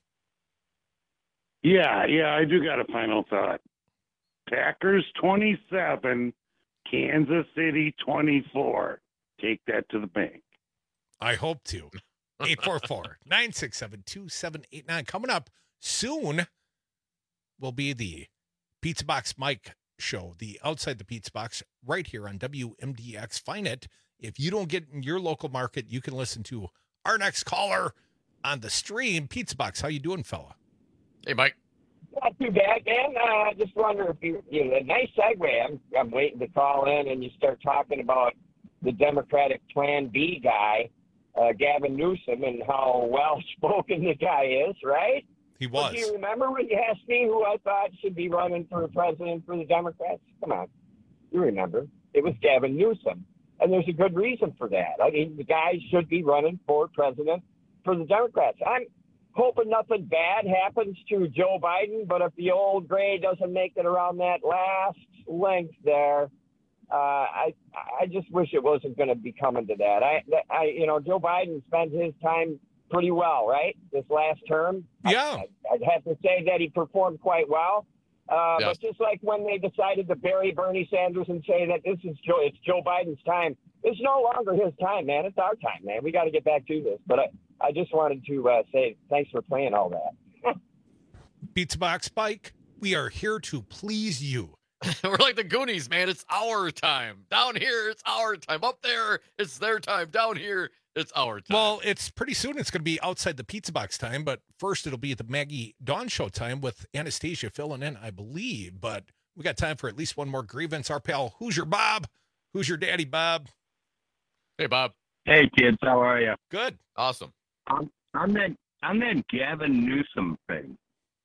Yeah, yeah, I do got a final thought. Packers twenty-seven, Kansas City twenty-four. Take that to the bank. I hope to. eight four four, nine six seven, two seven eight nine. Coming up soon will be the Pizza Box Mike show, the Outside the Pizza Box, right here on W M D X. Find it. If you don't get in your local market, you can listen to our next caller on the stream. Pizza Box, how you doing, fella? Hey, Mike. Not too bad, man. I uh, just wonder if you, you know, a nice segue. I'm, I'm waiting to call in and you start talking about the Democratic Plan B guy, uh, Gavin Newsom, and how well-spoken the guy is, right? He was. But do you remember when you asked me who I thought should be running for president for the Democrats? Come on. You remember. It was Gavin Newsom. And there's a good reason for that. I mean, the guy should be running for president for the Democrats. I'm hoping nothing bad happens to Joe Biden, but if the old gray doesn't make it around that last length there, uh, I I just wish it wasn't going to be coming to that. I, I, you know, Joe Biden spent his time pretty well, right? This last term. Yeah. I, I'd have to say that he performed quite well. Uh, Yes. But just like when they decided to bury Bernie Sanders and say that this is Joe, it's Joe Biden's time. It's no longer his time, man. It's our time, man. We got to get back to this. But I, I just wanted to uh, say thanks for playing all that. Pizza Box Mike, we are here to please you. We're like the Goonies, man. It's our time. Down here, it's our time. Up there, it's their time. Down here, it's our time. Well, it's pretty soon. It's going to be Outside the Pizza Box time, but first it'll be the Maggie Dawn Show time with Anastasia filling in, I believe. But we got time for at least one more grievance. Our pal, who's your Bob? Who's your daddy, Bob? Hey, Bob. Hey, kids, how are you? Good. Awesome. On, on that on that Gavin Newsom thing,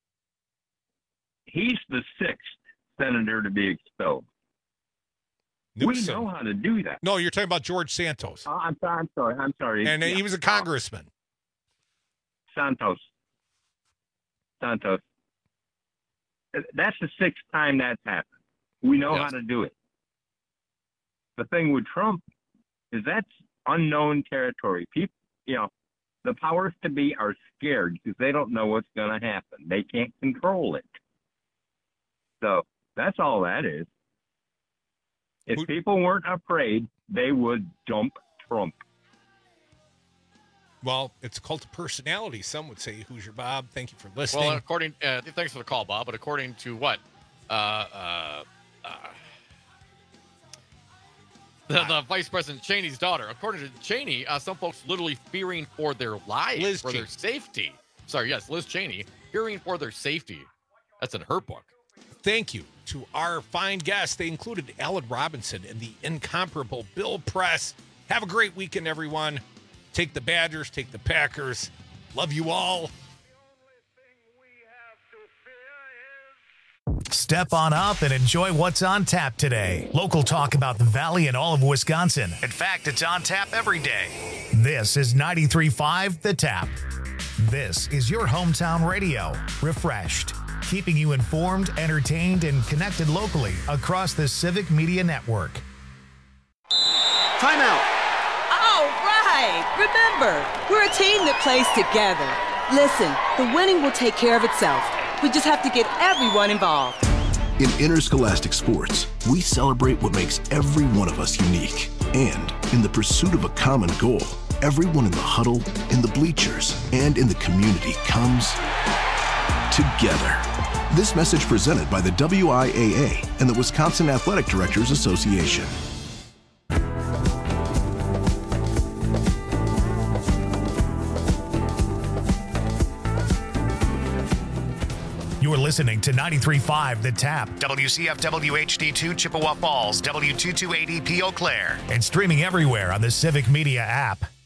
he's the sixth senator to be expelled. Newsom. We know how to do that. No, you're talking about George Santos. Oh, I'm, sorry, I'm sorry. I'm sorry. And uh, Yeah. he was a congressman. Santos. Santos. That's the sixth time that's happened. We know Yes. how to do it. The thing with Trump is that's unknown territory. People, you know, the powers to be are scared because they don't know what's going to happen. They can't control it. So that's all that is. If people weren't afraid, they would dump Trump. Well, it's a cult of personality. Some would say, who's your Bob? Thank you for listening. Well, according, uh, thanks for the call, Bob. But according to what? Uh, uh, uh, the, the Vice President Cheney's daughter. According to Cheney, uh, some folks literally fearing for their lives, Liz for their Cheney. safety. Sorry, yes, Liz Cheney, fearing for their safety. That's in her book. Thank you to our fine guests. They included Alan Robinson and the incomparable Bill Press. Have a great weekend, everyone. Take the Badgers, take the Packers. Love you all. Step on up and enjoy what's on tap today. Local talk about the Valley and all of Wisconsin. In fact, it's on tap every day. This is ninety-three point five The Tap. This is your hometown radio. Refreshed. Keeping you informed, entertained, and connected locally across the Civic Media Network. Timeout. All right. Remember, we're a team that plays together. Listen, the winning will take care of itself. We just have to get everyone involved. In Interscholastic Sports, we celebrate what makes every one of us unique. And in the pursuit of a common goal, everyone in the huddle, in the bleachers, and in the community comes together. This message presented by the W I A A and the Wisconsin Athletic Directors Association. You're listening to ninety-three point five The Tap, W C F W H D two Chippewa Falls, W two two eighty P Eau Claire, and streaming everywhere on the Civic Media app.